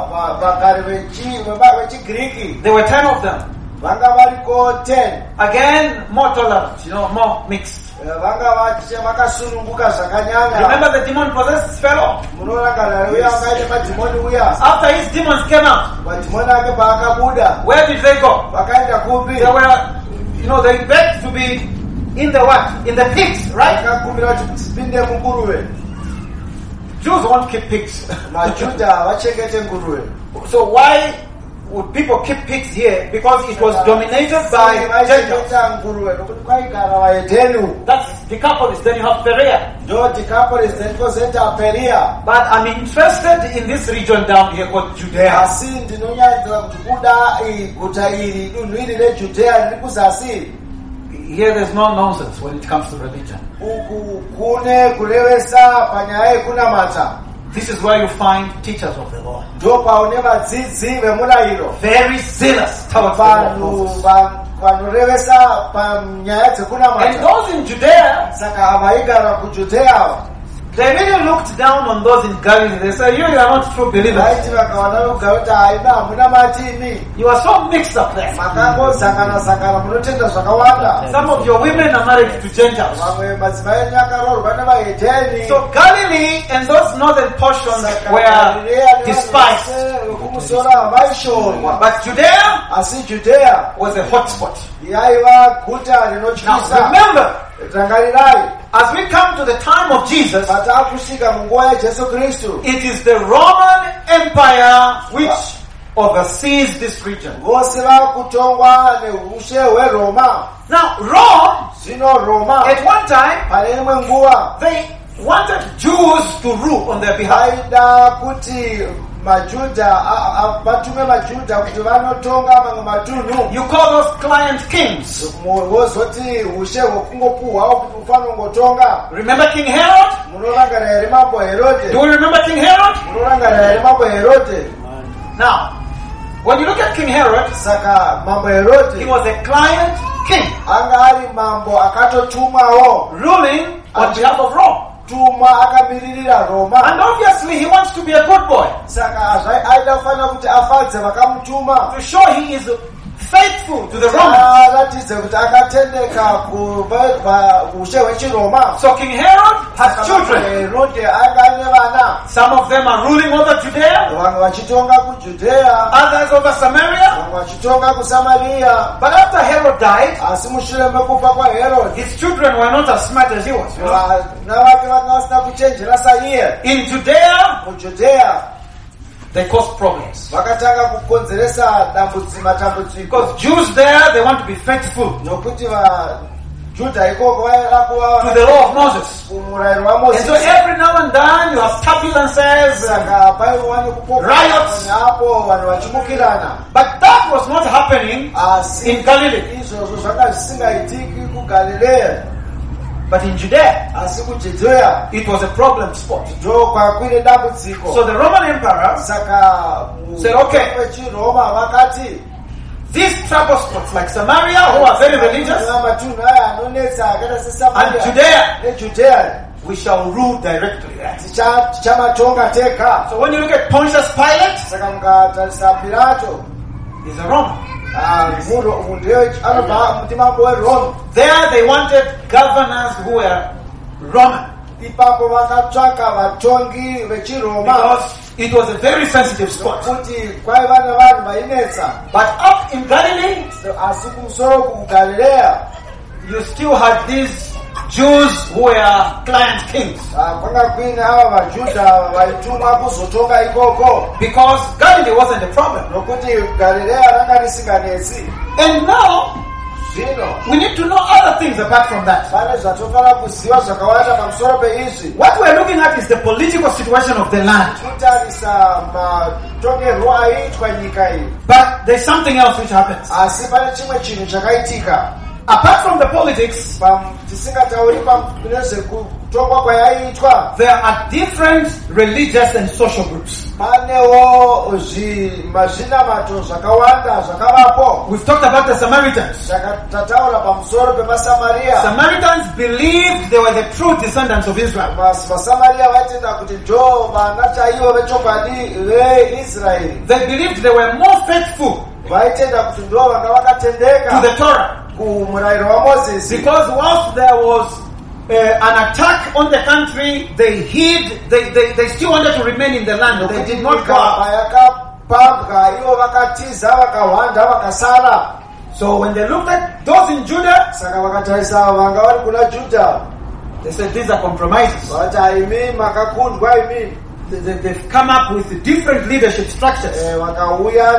There were 10 of them. Again, more tolerant, more mixed. Remember the demon-possessed fellow? After his demons came out, where did they go? They were, they begged to be in the what? In the pigs, right? Jews won't keep pigs. So why would people keep pigs here? Because it was dominated by Gentiles. That's Decapolis. Then you have Perea. But I'm interested in this region down here called Judea. Here there's no nonsense when it comes to religion. This is where you find teachers of the Lord. Very zealous towards the Lord. And those in Judea, They really looked down on those in Galilee. They said, you are not true believers. vaiti vakaona kugauta haina hamuna matini You are so mixed up there. makangozakana munotenda zvakawanda. Some of your women are married to Gentiles. Vamwe madzimai enyu akaroorwa nevahedheni. So Galilee and those northern portions were despised. vekumusoro havaishorwa. But Judea Asi Judea was a hotspot. yaiva guta Now rinotyisa. remember, Rangarirai, as we come to the time of Jesus, patakusvika munguva yaJesu Kristu, it is the Roman Empire which oversees this region. vose vakutongwa neushe hweRoma. Now Rome, Zvino Roma at one time, pane imwe nguva they wanted Jews to rule on their behalf. vaida kuti majudha vatume majudha kuti vanotonga mamwe matunhu. You call those client kings. Vozoti ushe hwekungopuhwawo kuti ufanongotonga. Remember King Herod? Munorangara here mambo Do Herode? you remember King Herod? Munorangara here mambo Herode? Now, when you look at King Herod, Saka mambo he Herode was a client king anga ari mambo akatotumwawo ruling on behalf of Rome. tumwa akamiririra And Roma. obviously he wants to be a good boy, Saka aida kufanira kuti afadze vakamutuma. to show he is faithful to the Romans. Aratidze kuti akatendeka kuushe hwechiroma. So King Herod has children. Herode anga ane vana. Some of them are ruling over Judea, Vamwe vachitonga kuJudea, others over Samaria. vamwe vachitonga kuSamaria. But after Herod died, Asi mushure mekufa kwaHerode, his children were not as smart as he was. You know? vana vake vanga vasina kuchenjera saiye. In Judea, MuJudea they caused problems. vakatanga kukonzeresa matambudziko. Because Jews there, they want to be faithful Nokuti vaJudha ikoko vaida to the kuva law of Moses. kumurayiro And so waMozisi. every now and then you have turbulences. Saka paiva nekupoka Riots. apo vanhu vachimukirana. But that was not happening Asi in Galilee. izvozvo zvanga zvisingaitiki kuGalileya, But in Judea, asi kuJudea it was a problem spot. ndo kwakuine dambudziko. So the Roman emperor Saka said, okay. vechiRoma vakati These trouble spots like Samaria, who are very religious, matunhu aya anonetsa akaita and seSamaria Judea, neJudea we shall rule directly there. tichamatonga tega. So when you look at Pontius Pilate, Saka mukatarisa Pilato, he's a Roman. munhu ndiye anobva muti mambo weRoma. There they wanted governors who were Roman Ipapo vakatsvaka vatongi vechiRoma because it was a very sensitive spot. kuti kwaiva nevanhu vainetsa. But up in Galilee, Asi kumusoro kuGalileya you still had these Jews who were client kings kwanga kuine ava vaJudha vaitumwa kuzotonga ikoko, because Galilee wasn't a problem. nokuti Galileya ranga risinganetsi. And now Zvino we need to know other things apart from that. pane zvatofanira kuziva zvakawanda pamusoro peizvi. What we're looking at is the political situation of the land. Kutarisa matongerwo aiitwa nyika iyi, But there's something else which happens. asi pane chimwe chinhu chakaitika. Apart from the politics, Tisingatauri nezvekutongwa kwayaiitwa, there are different religious and social groups. panewo zvinamato zvakawanda zvakavapo. We've talked about the Samaritans. Tataura pamusoro pevaSamaria. Samaritans believed they were the true descendants of Israel. VaSamaria vaitenda kuti ndo vana chaivo vechokwadi veIsraeri. They believed they were more faithful Vaitenda kuti ndo vanga to vakatendeka the Torah. kumurayiro waMozisi. Because whilst there was an attack on the country, they hid, they still wanted to remain in the land. They did not go out. Yakapambwa ivo vakatiza vakahwanda vakasara. So when they looked at those in Judah, Saka vakatarisa vanga vari kuna Judha, they said these are compromises. vati haimi makakundwa imi. They've come up with different leadership structures. Vakauya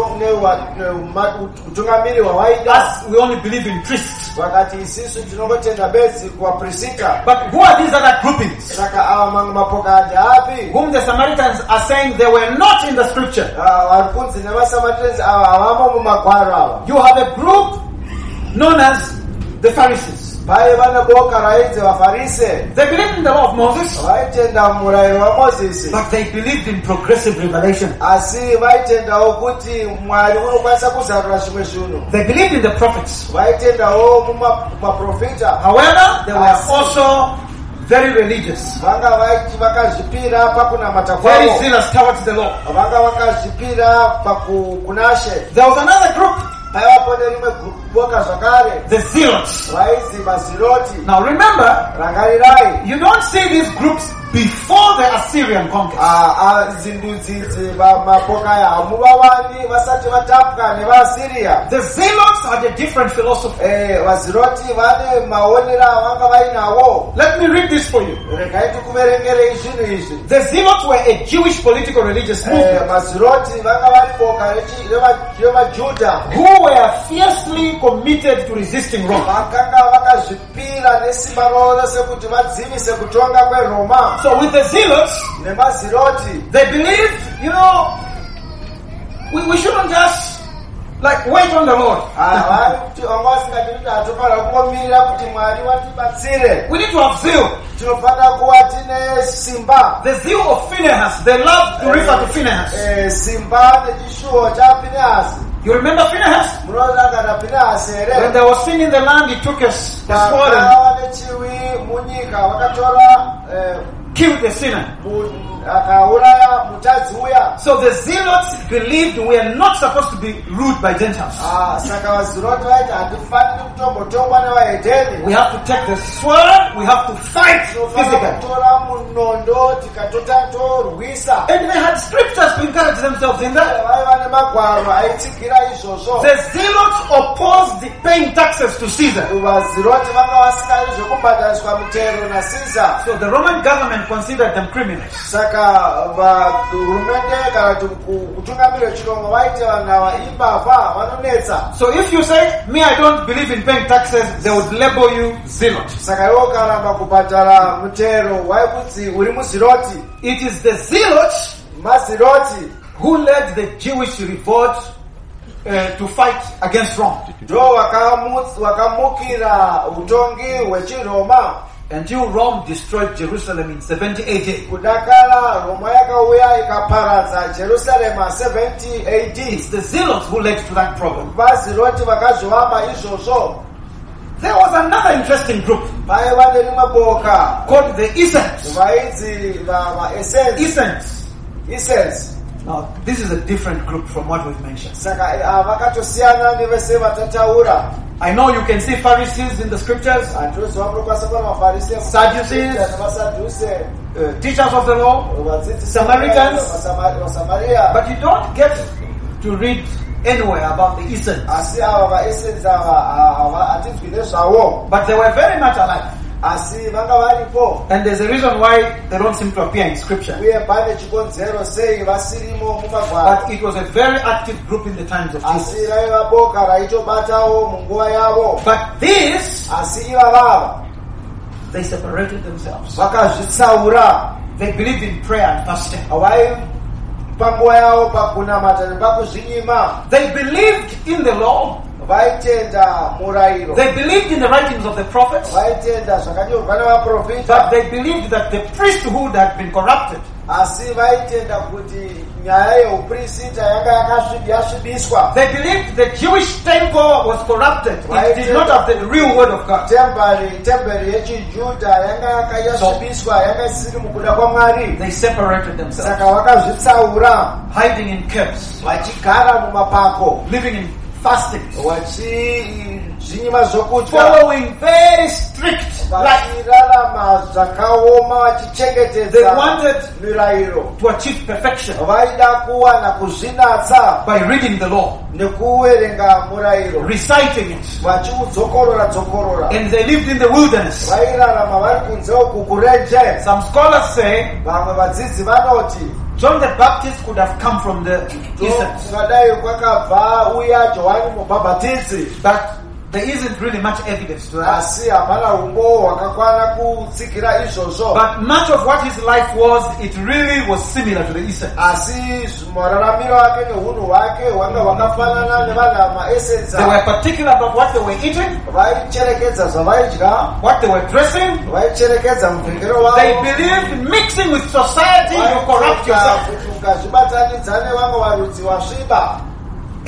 neutungamiri hwawaida. Us, we only believe in priests. Vakati isisu tinongotenda bedzi kuvaprista. But who are these other groupings? Saka ava mamwe mapoka ati api? Whom the Samaritans are saying they were not in the scripture. Vari kunzi nevaSamaritans ava havamo mumagwaro ava. You have a group known as the Pharisees. Pai vane boka raidzi vaFarise. They believed in the law of Moses, Vaitenda murayiro waMozisi. but they believed in progressive revelation. Asi vaitendawo kuti Mwari unokwanisa kuzarura zvimwe zvinhu. They believed in the prophets. Vaitendawo mumaprofita. However, there were also very religious, vanga vakazvipira pakunamata very kwavo, zealous towards the law. vanga vakazvipira pakunashe. There was another group, Paivapo nerimwe boka zvakare the zealots. vaizi maziroti. Now remember, Rangarirai, you don't see these groups before the Assyrian conquest. zindudzi mapoka aya hamuvavani vasati vatapwa nevaasiriya. The zealots had a different philosophy. Vaziroti vane maonero avanga vainawo. Let me read this for you. Regai tikuverengerei zvinhu izvi. The zealots were a Jewish political religious movement Maziroti vanga vari boka revajudha who were fiercely committed to resisting Rome. vakanga vakazvipira nesimba ravo rose kuti vadzivise kutonga kweRoma. So with the zealots, Nemaziroti they believed, we shouldn't just wait on the Lord. vaiti vanga vasingati kuti hatofanira kungomirira kuti Mwari vatibatsire. We need to have zeal. Tinofanira kuva tine simba. The zeal of Phinehas, they loved to refer to Phinehas. Simba nechishuwo chaPhinehasi. You remember Phinehas? Munozangana Phinehasi When here. there was sin in the land, he took a sword and Vakava nechivi munyika vakatora killed the sinner. akauraya mutadzi uya. So the zealots believed we are not supposed to be ruled by Gentiles. Saka vaziroti vaiti hatifaniri kutombotongwa nevahedheni. We have to take the sword, we have to fight physically. Kutora munondo torwisa. And they had scriptures to encourage themselves in that. Vaiva nemagwaro aitsigira izvozvo. The zealots opposed paying taxes to Caesar. Vaziroti vanga vasingadi zvekubhadhariswa mutero naCaesar. So the Roman government considered them criminals. Saka hurumende kana kutungamirira chirongo vaiti vanhu ava imbavha vanonetsa. So if you say, me I don't believe in paying taxes, they would label you zealot. Saka iwo ukaramba kubhadhara mutero waikudzi uri muziroti. It is the zealots Maziroti who led the Jewish revolt to fight against Rome. ndo wakamukira utongi hwechiroma Until Rome destroyed Jerusalem in 70 AD. kudakara Roma yakauya ikaparadza Jerusalema 70 AD. It's the zealots who led to that problem. Vaziroti vakazovamba izvozvo. There was another interesting group Paiva nerimwe boka called the Essens. vaidzi Essens. Now, this is a different group from what we've mentioned. Saka vakatosiyana nevese vatataura. I know you can see Pharisees in the scriptures, Andinoziva munokwanisa kuona maFarisi, Sadducees, navaSadduce, teachers of the law, vadzidzisi, Samaritans, vaSamaria. but you don't get to read anywhere about the Essens. Asi ava vaEssens ava hatinzwi nezvavo. But they were very much alive. Asi vanga varipo. And there's a reason why they don't seem to appear in scripture. Uye pane chikonzero sei vasirimo mumagwaro. But it was a very active group in the times of Jesus. Asi raiva boka raitobatawo munguva yavo. But these, Asi ivavava they separated themselves. vakazvitsaura. They believed in prayer and fasting. Panguva yavo pakunamata nepakuzvinyima. They believed in the law. Vaitenda murayiro. They believed in the writings of the prophets. Vaitenda zvakanyorwa nevaprofita. But they believed that the priesthood had been corrupted. Asi vaitenda kuti nyaya yeuprista yanga yasvibiswa. They believed the Jewish temple was corrupted. It did not have the real word of God. Temberi yechijudha yanga yasvibiswa, yanga isiri mukuda kwaMwari. They separated themselves, Saka vakazvitsaura, hiding in caves, vachigara mumapako, living in fasting, vachizvinyima zvokudya, following very strict life. vachirarama zvakaoma, They vachichengetedza wanted mirayiro. to achieve perfection Vaida kuwana kuzvinatsa by reading the law, nekuverenga murayiro, reciting it. vachiudzokorora. And they lived in the wilderness. Vairarama vari kunze uku kurenje. Some scholars say Vamwe vadzidzi vanoti John the Baptist could have come from the Essens. kungadai kwakabva uya Johani Mubhabhatidzi, But there isn't really much evidence to that. asi hapana umbo hwakakwana kutsigira izvozvo. But much of what his life was, it really was similar to the Essens. Asi mararamiro ake neunhu hwake hwanga hwakafanana nevanhu vamaEssens. They were particular about what they were eating, Vaicherekedza zvavaidya, what they were dressing. vaicherekedza mupfekero They wavo. believed mixing with society, you corrupt yourself. kuti ukazvibatanidza nevamwe varudzi wasviba.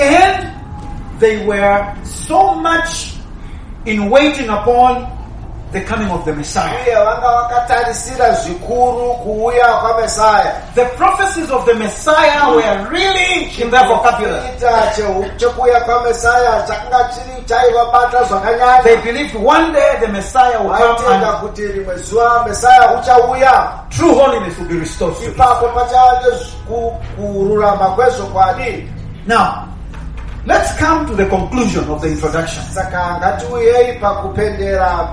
And they were so much in waiting upon the coming of the Messiah. uye vanga vakatarisira zvikuru kuuya kwamesaya. The prophecies of the Messiah were really in their vocabulary. Ita chekuuya kwamesaya chakanga chiri chaivabata zvakanyanya. They believed one day the Messiah will come vaitenga and kuti rimwe zuva mesaya uchauya, true holiness will be restored to ipapo pachava kururama kwezvokwadi. Now, let's come to the conclusion of the introduction. Saka ngatiuyei pakupendera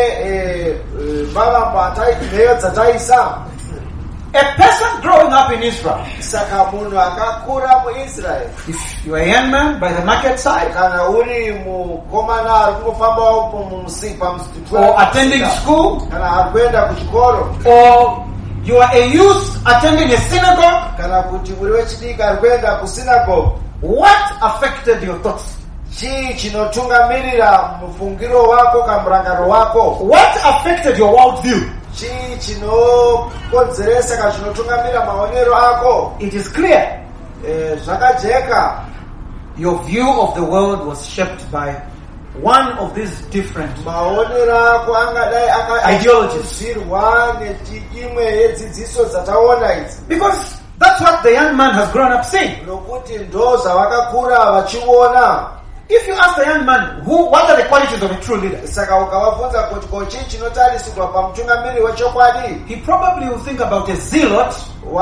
kwemavambo nheyo dzataisa. A person growing up in Israel, Saka munhu akakura muIsrael, if you are a young man by the market side, kana uri mukomana ari kungofamba mumusika or attending school, kana ari kuenda kuchikoro, or you are a youth attending a synagogue, kana kuti uri wechidiki ari kuenda kusinagoge, what affected your thoughts? chii chinotungamirira mufungiro wako kamurangano wako? What affected your worldview? Chii chinokonzeresa kana chinotungamirira maonero ako? It is clear. Zvakajeka. Your view of the world was shaped by one of these different maonero ako angadai akaizirwa nechimwe yedzidziso dzataona idzi. Because that's what the young man has grown up seeing. Nokuti ndo zvavakakura vachiona. If you ask the young man, what are the qualities of a true leader? Saka ukavabvunza kuti ko chii chinotarisirwa pamutungamiri wechokwadi, he probably will think about a zealot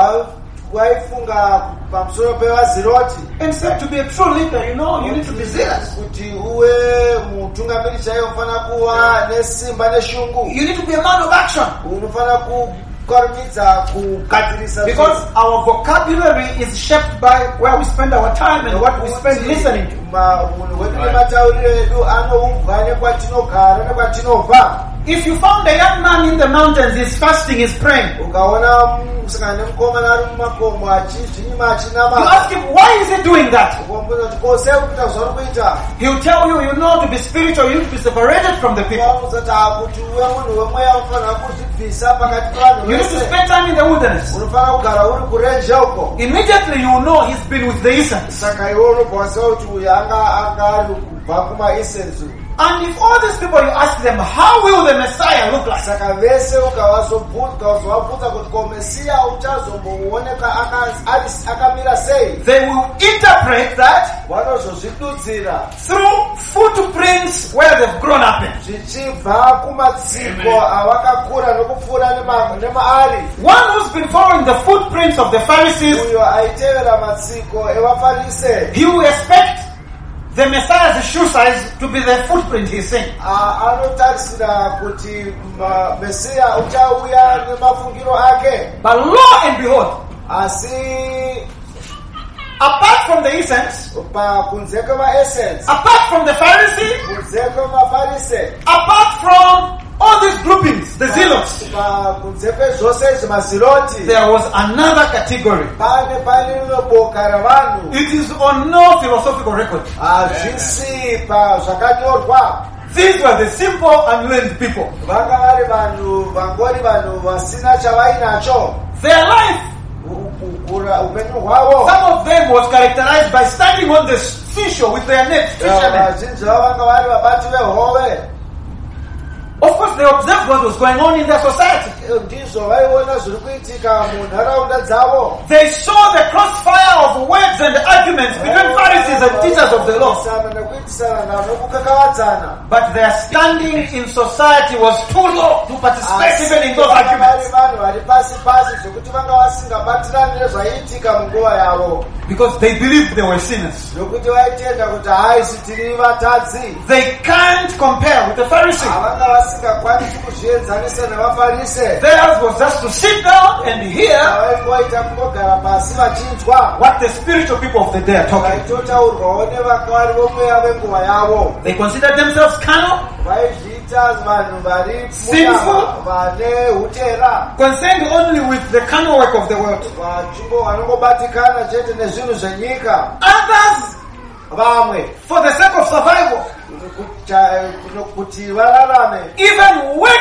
waifunga pamusoro pevaziroti, and said to be a true leader, you need to be zealous. Kuti uwe mutungamiri chaiye unofana kuva nesimba neshungu. You need to be a man of action. Unofana kukarumidza kugadziririsa. Because our vocabulary is shaped by where we spend our time and what we spend listening to. Munhu wedu nematauriro edu anoumbwa nekwatinogara nekwatinobva. If you found a young man in the mountains, he's fasting, he's praying. Ukaona musikana nemukomana ari mumakomo achizvinyima achinamata. You ask him, why is he doing that? Ukamubvunza kuti ko sei kuita zvauri kuita? He'll tell you, to be spiritual, you need to be separated from the people. Kuti uwe munhu wemweya unofanira kuzvibvisa pakati pavanhu You need to vese. spend time in the wilderness. Unofanira kugara uri kurenje uko. Immediately you will know he's been with the Essenes. Saka iwe unobva waziva kuti uyu anga ari kubva kumaEssenes. And if all these people, you ask them, how will the Messiah look like? Saka vese ukavazovabvunza kuti ko Mesiya uchazombooneka akamira sei? They will interpret that Vanozozvidudzira through footprints where they've grown up in. zvichibva kumatsiko avakakura nokupfuura nemaari. One who's been following the footprints of the Pharisees, Uyo aitevera matsiko evaFarise, he will expect the Messiah's shoe size to be the footprint he's seeing. anotarisira kuti Mesiya uchauya nemafungiro ake. But lo and behold, Asi apart from the Essenes, kunze kwemaEssenes, apart from the Pharisees, kunze kwemaFarise, apart from all these groupings, the zealots, kunze kwezvose izvi maziroti, there was another category. pane rimwe boka ravanhu. It is on no philosophical record. Hazvisi pazvakanyorwa. These were the simple and learned people. Vanga vari vangori vanhu vasina chavainacho. Their life, upenyu hwavo, some of them was characterized by standing on the seashore with their nets, fishermen. vazhinji vavo vanga vari vabati vehove. Of course, they observed what was going on in their society. Ndizvo vaiona zviri kuitika munharaunda dzavo. They saw the crossfire of words and arguments between Pharisees and teachers of the law. Nekuitisana navo nokukakavadzana. But their standing in society was too low to participate even in those arguments. Vanhu vari pasi zvokuti vanga vasingabatirani nezvaiitika munguva yavo. Because they believed they were sinners. Nokuti vaitenda kuti haisi tiri vatadzi. They can't compare with the Pharisees. Havanga vasingakwanisi kuzvienzanisa nevaFarise. Theirs was just to sit down and hear vaingoita kungogara pasi vachinzwa what the spiritual people of the day are talking. vaitotaurwawo nevakawari vomweya venguva yavo. They considered themselves carnal, vaizviita vanhu vari sinful, vane utera, concerned only with the carnal work of the world. vanongobatikana chete nezvinhu zvenyika. Others, Vamwe for the sake of survival, kuti vararame, even worked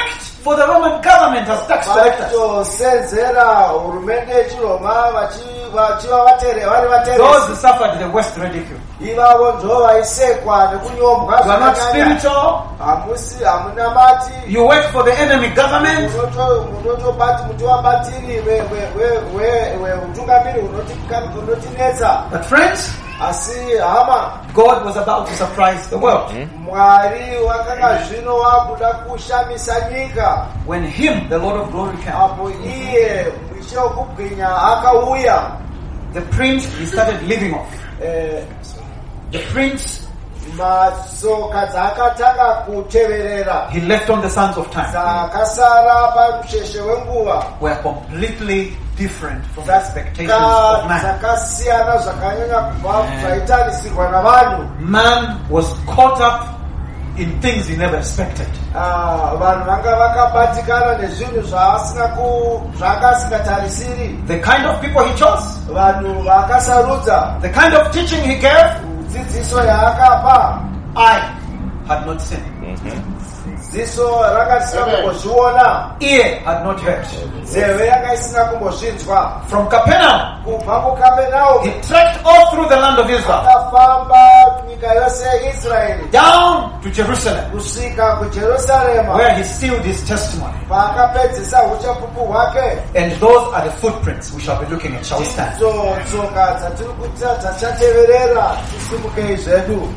for the Roman government as tax collectors. vatosenzera hurumende yechiroma vachiva vari vateresi. Those who suffered the worst ridicule. Ivavo ndo vaisekwa nekunyombwa. You are not spiritual. Hamunamati. You work for the enemy government. Munotobati mutovabatiri veutungamiri unotinetsa. But friends, asi hama, God was about to surprise the world. Mwari wakanga zvino wakuda kushamisa nyika. When him, the Lord of glory, came, Apo iye mwisho wokubwinya akauya. the prince, he started living off. The prince, masoka dzakatanga kuteverera he left on the sands of time, dzakasara pamusheshe wenguva were completely different from the expectations of man. dzakasiyana zvakanyanya kubva zvaitarisirwa navanhu. Man was caught up in things he never expected. Vanhu vanga vakabatikana nezvinhu zvaakasingatarisiri. The kind of people he chose, Vanhu vaakasarudza, the kind of teaching he gave, dzidziso yaakapa, I had not seen. dziso ranga risina kumbozviona, Ear had not heard. nzeve yanga isina kumbozvinzwa. From Capernaum, Kubva kuKapenaume he trekked all through the land of Israel, akafamba nyika yose yeIsraeri down to Jerusalem, kusvika kuJerusarema where he sealed his testimony. paakapedzisa uchapupu hwake. And those are the footprints we shall be looking at. Shall we stand? Idzo tsoka dzatiri kuita dzachateverera tisimukei zvedu.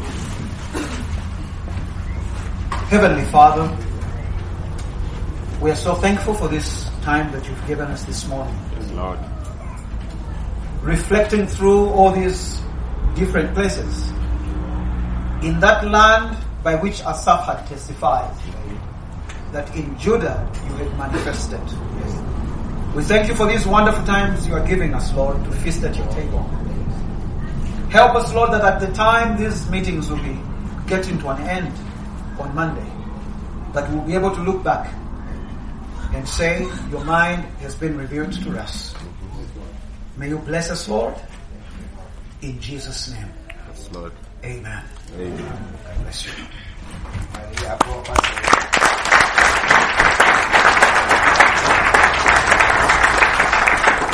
Heavenly Father, we are so thankful for this time that you've given us this morning. Yes, Lord. Reflecting through all these different places. In that land by which Asaph had testified, that in Judah you had manifested. We thank you for these wonderful times you are giving us, Lord, to feast at your table. Help us, Lord, that at the time these meetings will be getting to an end on Monday, that we'll be able to look back and say, your mind has been revealed to us. May you bless us, Lord, in Jesus' name. Yes, Lord. Amen. Amen. God bless you.